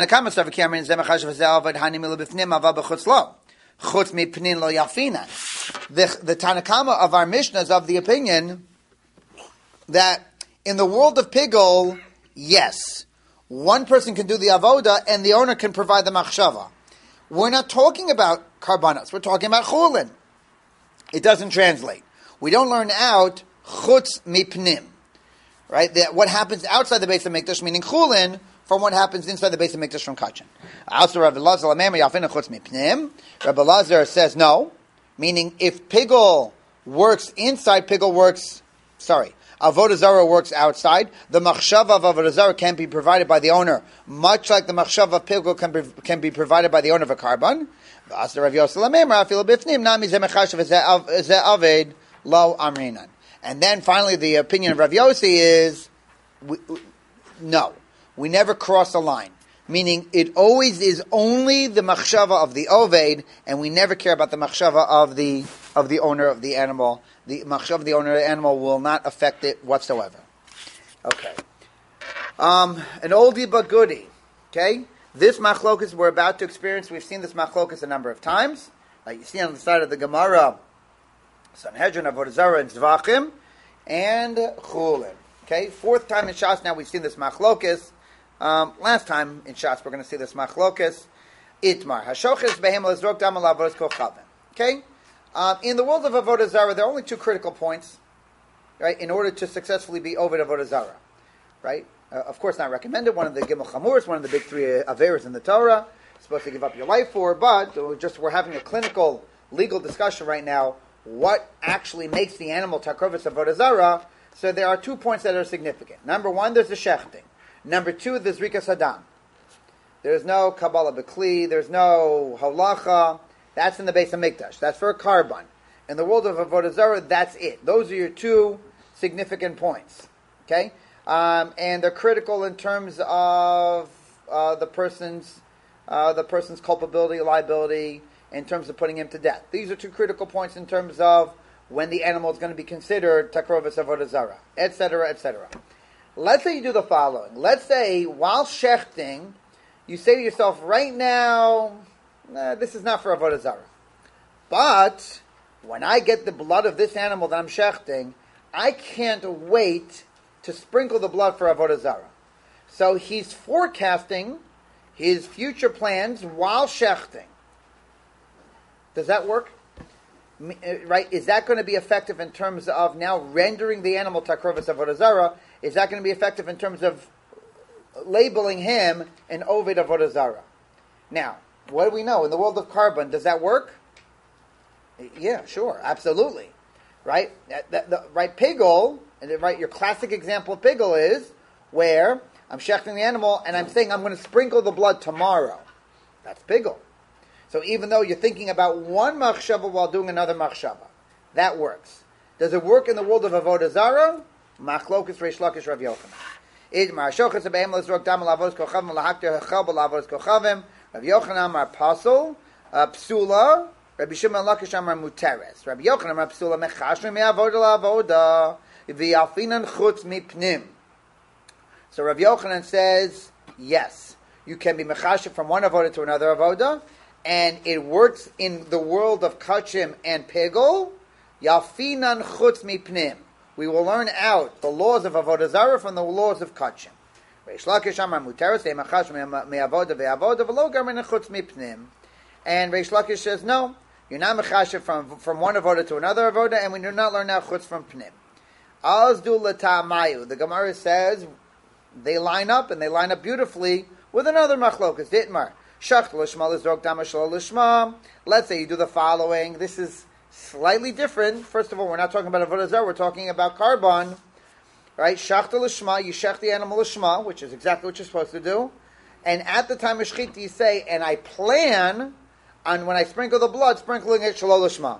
[SPEAKER 1] the Tanna Kama of our Mishnah is of the opinion that in the world of Pigol, yes, one person can do the avoda, and the owner can provide the machshava. We're not talking about karbanos. We're talking about chulin. It doesn't translate. We don't learn out chutz mipnim, right? That what happens outside the base of mikdash, meaning chulin, from what happens inside the base of mikdash from kachin. Also, Rabbi Lazar chutz mipnim. Rabbi Lazar says no, meaning if pigol works inside, pigol works. Sorry. Avodah Zarah works outside. The machshava of Avodah Zarah can be provided by the owner, much like the machshava of Pigol can be, can be provided by the owner of a carbon. And then finally, the opinion of Rav Yossi is, we, no, we never cross a line. Meaning, it always is only the machshava of the oved, and we never care about the machshava of the of the owner of the animal. The machshava of the owner of the animal will not affect it whatsoever. Okay. Um, an oldie but goodie. Okay? This machlokus we're about to experience, we've seen this machlokus a number of times. Like you see on the side of the Gemara, Sanhedrin, Avodah Zarah, and Zvachim, and Chulin. Okay? Fourth time in Shas now we've seen this machlokus. Um, last time in Shas we're going to see this machlokus. Itmar. Hashoches behem lezrok dam al avodas kochavim. Okay? Um, in the world of Avodah Zarah, there are only two critical points, right, in order to successfully be Oved Avodah Zarah, right? Uh, of course, not recommended. One of the Gimel Chamurs, one of the big three uh, Averas in the Torah, you're supposed to give up your life for, but we're just we're having a clinical, legal discussion right now, what actually makes the animal Takrovas Avodah Zarah. So there are two points that are significant. Number one, there's the Shechting. Number two, there's Rikas Hadam. There's no Kabbalah B'Kli, there's no Halacha. That's in the base of Mikdash. That's for a carbon. In the world of Avodah Zarah, that's it. Those are your two significant points. Okay? Um, and they're critical in terms of uh, the person's uh, the person's culpability, liability, in terms of putting him to death. These are two critical points in terms of when the animal is going to be considered takrovas avodah zara, et cetera, et cetera. Let's say you do the following. Let's say while shechting, you say to yourself, right now, nah, this is not for avodah zara. But when I get the blood of this animal that I'm shechting, I can't wait to sprinkle the blood for avodah zara. So he's forecasting his future plans while shechting. Does that work? Right? Is that going to be effective in terms of now rendering the animal takrovas avodah zara? Is that going to be effective in terms of labeling him an oved avodah zara? Now, what do we know in the world of carbon? Does that work? Yeah, sure, absolutely. Right? That, that, the, right, pigel. Right, your classic example of pigel is where I'm shechting the animal and I'm saying I'm going to sprinkle the blood tomorrow. That's pigel. So even though you're thinking about one machshava while doing another machshava, that works. Does it work in the world of avodah zara? Machlokas Reish Lakish Rav Yochanan. It marashochas abeim lezrok dam lavos kochavim lahakter hechel b'lavos kochavim. Rav Yochanan amar pasul psula. Rabbi Shimon Lakish amar muteres. Rabbi Yochanan amar psula mechashmi me'avodah lavodah v'yalfinan chutz mipnim. So Rav Yochanan says yes, you can be mechashiv from one avodah to another avodah. And it works in the world of kachim and pigel. Yalfinan chutz mipnim. We will learn out the laws of avodah zara from the laws of kachim. Reish Lakish amar muteres me'achash me'avodah ve'avodah v'lo garmin chutz mipnim. And Reish Lakish says no, you're not mechashiv from from one avodah to another avodah, and we do not learn out chutz from pnim. Azdu l'ta'amayu. The Gemara says they line up and they line up beautifully with another machlokas ditmar. Let's say you do the following. This is slightly different. First of all, we're not talking about avodah zarah. We're talking about carbon, right? Shachta l'shma, you shech the animal l'shma, which is exactly what you're supposed to do. And at the time of shechita, you say, and I plan on when I sprinkle the blood, sprinkling it shalol l'shma.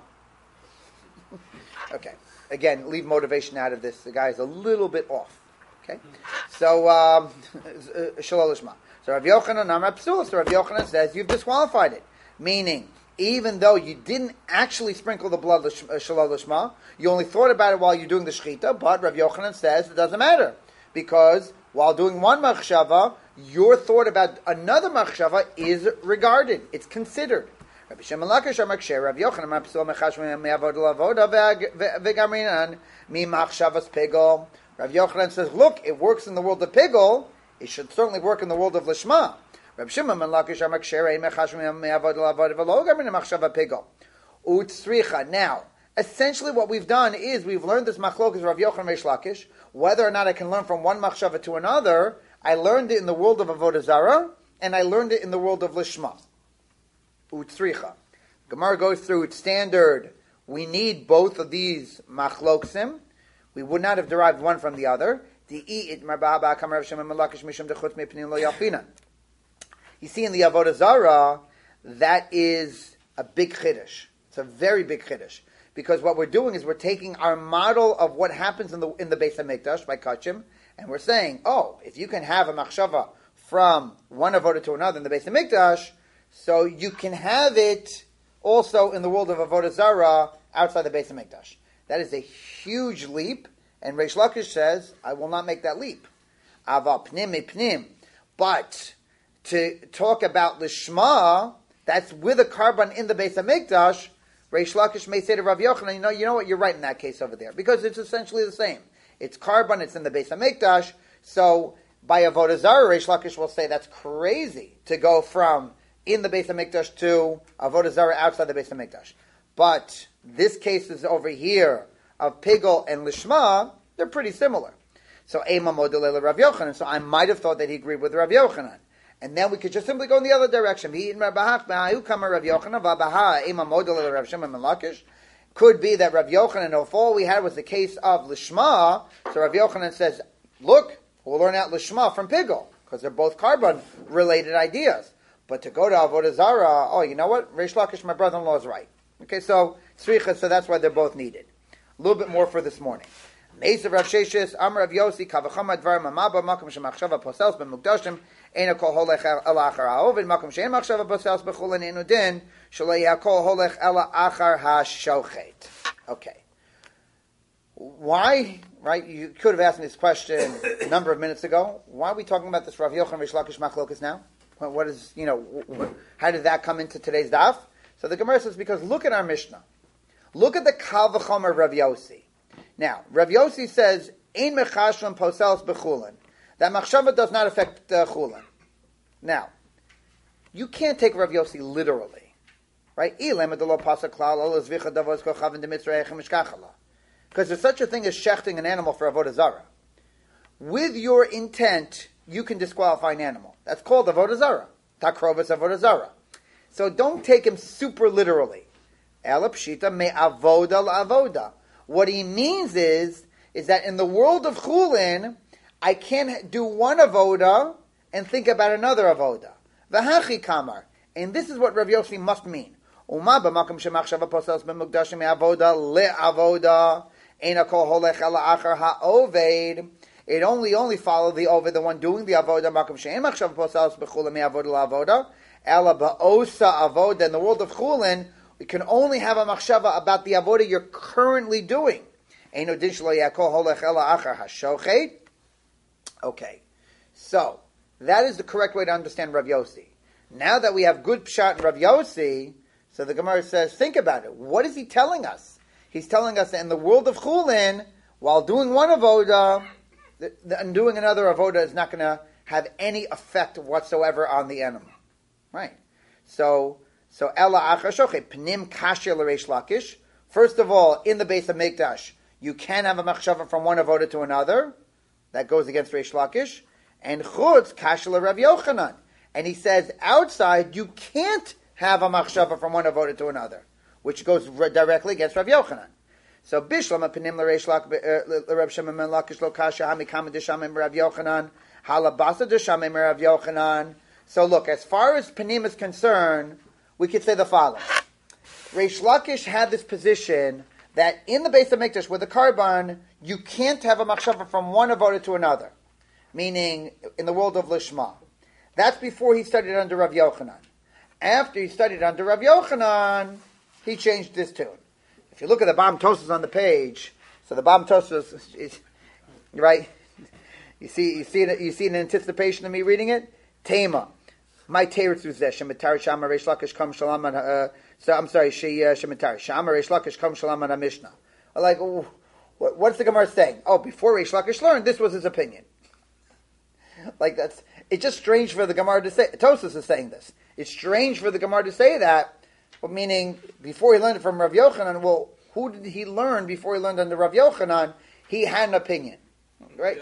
[SPEAKER 1] Okay. Again, leave motivation out of this. The guy is a little bit off. Okay. So um, shalol l'shma. So Rav Yochanan amar psula. So Rav Yochanan says you've disqualified it, meaning even though you didn't actually sprinkle the blood shalol l'shma, you only thought about it while you're doing the shechita. But Rav Yochanan says it doesn't matter because while doing one machshava, your thought about another machshava is regarded. It's considered. Rabbi Shimon Lakish amar ksher. Rav Yochanan amar psula mechash me'avodah lavodah ve'gamrinan mi machshavas pigel. Rav Yochanan says, look, it works in the world of pigel. It should certainly work in the world of lishma. Reb Shimon ben Lakish amar ksherei mechash me'avodah lavodah v'lo garmin machshava pigel. Utzricha. Now, essentially what we've done is we've learned this machlokas Rav Yochanan Reish Lakish. Whether or not I can learn from one machshava to another, I learned it in the world of avodah zara, and I learned it in the world of lishma. Utzricha. Gemara goes through its standard. We need both of these machloksim. We would not have derived one from the other. You see, in the avodah zara, that is a big chiddush. It's a very big chiddush because what we're doing is we're taking our model of what happens in the in the Beis Hamikdash by kachim, and we're saying, oh, if you can have a machshava from one avodah to another in the Beis Hamikdash, so you can have it also in the world of avodah zara outside the Beis Hamikdash. That is a huge leap. And Reish Lakish says, I will not make that leap. Ava pnim e pnim. But to talk about lishma, that's with a carbon in the Beis Hamikdash, Reish Lakish may say to Rav Yochanan, you know, you know what, you're right in that case over there. Because it's essentially the same. It's carbon, it's in the Beis Hamikdash. So by avodah zara, Reish Lakish will say that's crazy to go from in the Beis Hamikdash to avodah zara outside the Beis Hamikdash. But this case is over here of pigel and lishma, they're pretty similar. So Ema Modelele Rav Yochanan. So I might have thought that he agreed with Rav Yochanan. And then we could just simply go in the other direction. Could be that Rav Yochanan, if all we had was the case of lishma, so Rav Yochanan says, look, we'll learn out lishma from pigel, because they're both carbon-related ideas. But to go to avodah zara, oh, you know what? Reish Lakish, my brother-in-law, is right. Okay, so tzricha, so that's why they're both needed. A little bit more for this morning. Meisa Rav Sheshis, Amar Rav Yosi, Kavachama Dvar Mamaba, Makom Shemachshava Posels Ben Mukdashim, Eina Kol Holech El Achar HaOvid, Makom Shein Machshava Posels Bechulin Einu Din, Shalei Kol Holech El Achar HaShochet. Okay. why, right, you could have asked me this question a number of minutes ago. Why are we talking about this Rav Yochanan Reish Lakish Machlokas now? What, what is, you know, wh- how did that come into today's daf? So the Gemara says, because look at our Mishnah. Look at the Kal V'chomer Rav Yossi. Now, Rav Yossi says, Ein mechashlam poselos b'chulin. That machshava does not affect uh, chulin. Now, you can't take Rav Yossi literally. Right? Because there's such a thing as shechting an animal for avodah zarah. With your intent, you can disqualify an animal. That's called avodah zarah. Takrovas avodah zarah. So don't take him super literally. Ela pshita me avoda la avoda. What he means is, is that in the world of chulin, I can't do one avoda and think about another avoda. V'hachi kamar. And this is what Rav Yossi must mean. Uma b'makom shemachshava poselos b'mukdashim me'avoda le'avoda. Eina kol holech ela achar ha'oved. It only only follow the oved, the one doing the avoda. Makom she'en machshava poselos b'chulin me'avoda la'avoda. Ela ba'osa avoda. In the world of chulin, we can only have a machshava about the avoda you're currently doing. Eino din shelo yakol holech ela achar ha'shochet. Okay, so that is the correct way to understand Rav Yossi. Now that we have good pshat in Rav Yossi, so the Gemara says, think about it. What is he telling us? He's telling us that in the world of chulin, while doing one avoda, the, the, and doing another avoda is not going to have any effect whatsoever on the animal, right? So, so ella achar shoche pnim kasher l'reish lakish. First of all, in the base of Mikdash, you can have a machshava from one avoda to another. That goes against Reish Lakish. And chutz kasher Rav Yochanan. And he says, outside, you can't have a machshava from one avoda to another, which goes re- directly against Rav Yochanan. So, bishlam apinim l'reish Rav Shimon ben Lakish lo kasha hamikam d'shamim Rav Yochanan halabasa d'shamim Rav Yochanan. So, look, as far as panim is concerned, we could say the following: Reish Lakish had this position that in the base of Mikdash with the karban, you can't have a machshava from one avoda to another, meaning in the world of Lishma. That's before he studied under Rav Yochanan. After he studied under Rav Yochanan, he changed this tune. If you look at the Bam Tosas on the page, so the Bam Tosas is, is right. You see, you see, you see an anticipation of me reading it. Tema, my teretz uzeh shemitari shama reish lakish kam shalam. Uh, so I'm sorry, she shemitari shama reish lakish kam shalam on a Mishnah. Like, oh, what, what's the Gemara saying? Oh, before Reish Lakish learned, this was his opinion. Like that's, it's just strange for the Gemara to say. Tosas is saying this. It's strange for the Gemara to say that, but meaning before he learned it from Rav Yochanan. Well, who did he learn before he learned under Rav Yochanan? He had an opinion, right?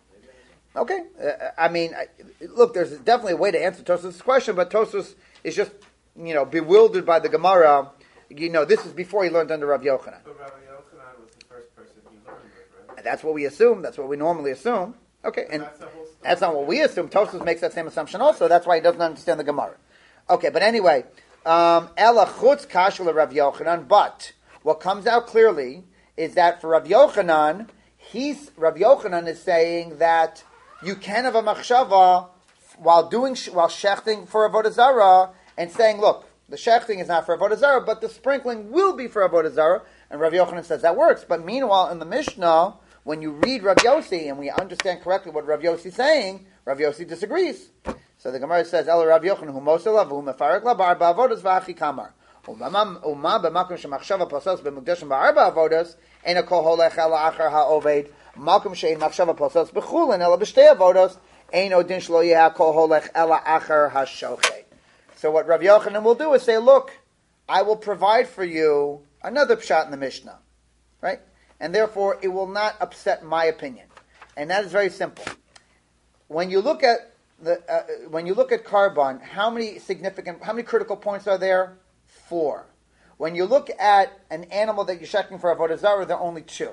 [SPEAKER 1] Okay, uh, I mean, I, look, there's definitely a way to answer Tosas' question, but Tosas is just, you know, bewildered by the Gemara. You know, this is before he learned under Rav Yochanan.
[SPEAKER 2] But Rav Yochanan was the first person he learned with, right?
[SPEAKER 1] That's what we assume. That's what we normally assume. Okay, and
[SPEAKER 2] that's,
[SPEAKER 1] that's not what we assume. Tosfos makes that same assumption also. That's why he doesn't understand the Gemara. Okay, but anyway, ela chutz kasher Rav Yochanan. But what comes out clearly is that for Rav Yochanan, he's Rav Yochanan is saying that you can have a machshava while doing while shechting for avodah zarah, and saying, look, the shechting is not for avodah zarah, but the sprinkling will be for avodah zarah. And Rav Yochanan says that works. But meanwhile, in the Mishnah, when you read Rav Yossi and we understand correctly what Rav Yossi is saying, Rav Yossi disagrees. So the Gemara says, "El Rav Yochanan hu moselav hu mefarek labar ba'avodas v'achi kamar umam umam b'makom shemachshava pasos b'mukdashim ba'arba avodas ena kol holech ela achar ha'oved makom she'en machshava pasos b'chulin ela b'shtei avodas eno din shlo yeh kol holech ela achar ha'shochet." So what Rav Yochanan will do is say, "Look, I will provide for you another pshat in the Mishnah, right? And therefore, it will not upset my opinion." And that is very simple. When you look at the uh, when you look at Karban, how many significant, how many critical points are there? Four. When you look at an animal that you're checking for avodah zarah, there are only two.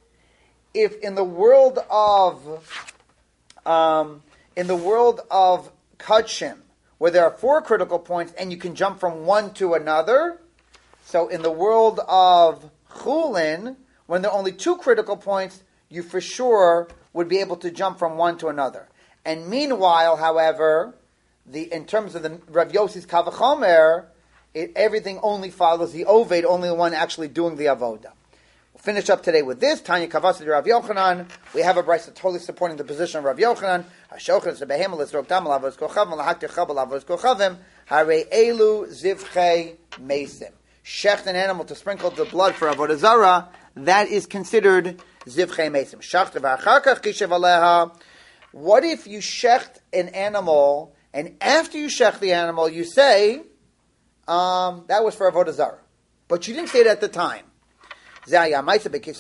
[SPEAKER 1] If in the world of um, in the world of kachim, where there are four critical points and you can jump from one to another, so in the world of chulin, when there are only two critical points, you for sure would be able to jump from one to another. And meanwhile, however, the in terms of the Rav Yossi's Kavachomer, it, everything only follows the Oved, only the one actually doing the Avoda. Finish up today with this. Tanya Kavasa Rav Yochanan. We have a brisa totally supporting the position of Rav Yochanan. Hashochet sebehem l'srok dam lavos kochavim l'haktir chabal lavos kochavim harei elu zivchei mesim. Shecht an animal to sprinkle the blood for avodah zarah, that is considered zivchei mesim. Shecht v'achakach kishev aleha. What if you shecht an animal, and after you shecht the animal, you say um, that was for avodah zarah, but you didn't say it at the time? Story happened in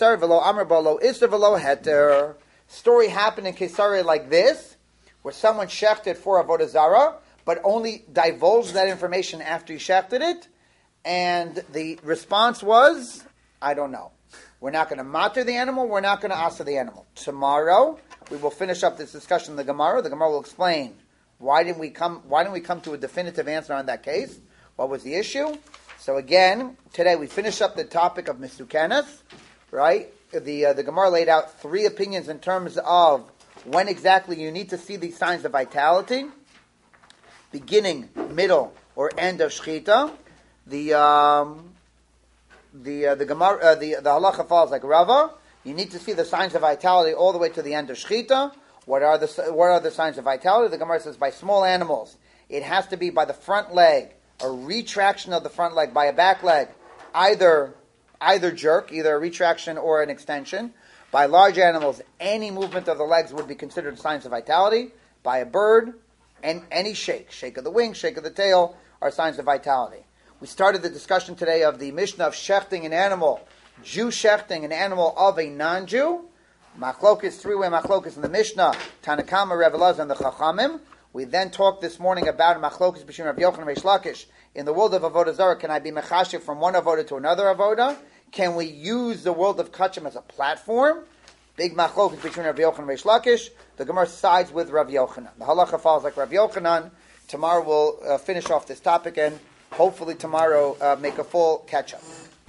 [SPEAKER 1] Kesari like this, where someone shechted for avodah zarah, but only divulged that information after he shechted it, and the response was, I don't know. We're not going to matter the animal, we're not going to asa the animal. Tomorrow, we will finish up this discussion in the Gemara. The Gemara will explain why didn't we come, why didn't we come to a definitive answer on that case? What was the issue? So again, today we finish up the topic of Misukenes, right? The uh, the Gemara laid out three opinions in terms of when exactly you need to see these signs of vitality: beginning, middle, or end of shechita. The um, the uh, the Gemara uh, the the halacha falls like Rava. You need to see the signs of vitality all the way to the end of shechita. What are the what are the signs of vitality? The Gemara says by small animals, it has to be by the front leg. A retraction of the front leg by a back leg, either either jerk, either a retraction or an extension. By large animals, any movement of the legs would be considered signs of vitality. By a bird, and any shake, shake of the wing, shake of the tail, are signs of vitality. We started the discussion today of the Mishnah of shechting an animal, Jew shechting an animal of a non-Jew. Machlokes, three-way machlokes in the Mishnah, Tanakama, Rebbe Elazar, and the Chachamim. We then talked this morning about machlokes between Rav Yochanan and Reish Lakish. In the world of avodah zarah, can I be mechashiv from one avodah to another avodah? Can we use the world of kachim as a platform? Big machlokes between Rav Yochanan and Reish Lakish. The Gemara sides with Rav Yochanan. The halacha falls like Rav Yochanan. Tomorrow we'll uh, finish off this topic and hopefully tomorrow uh, make a full catch up.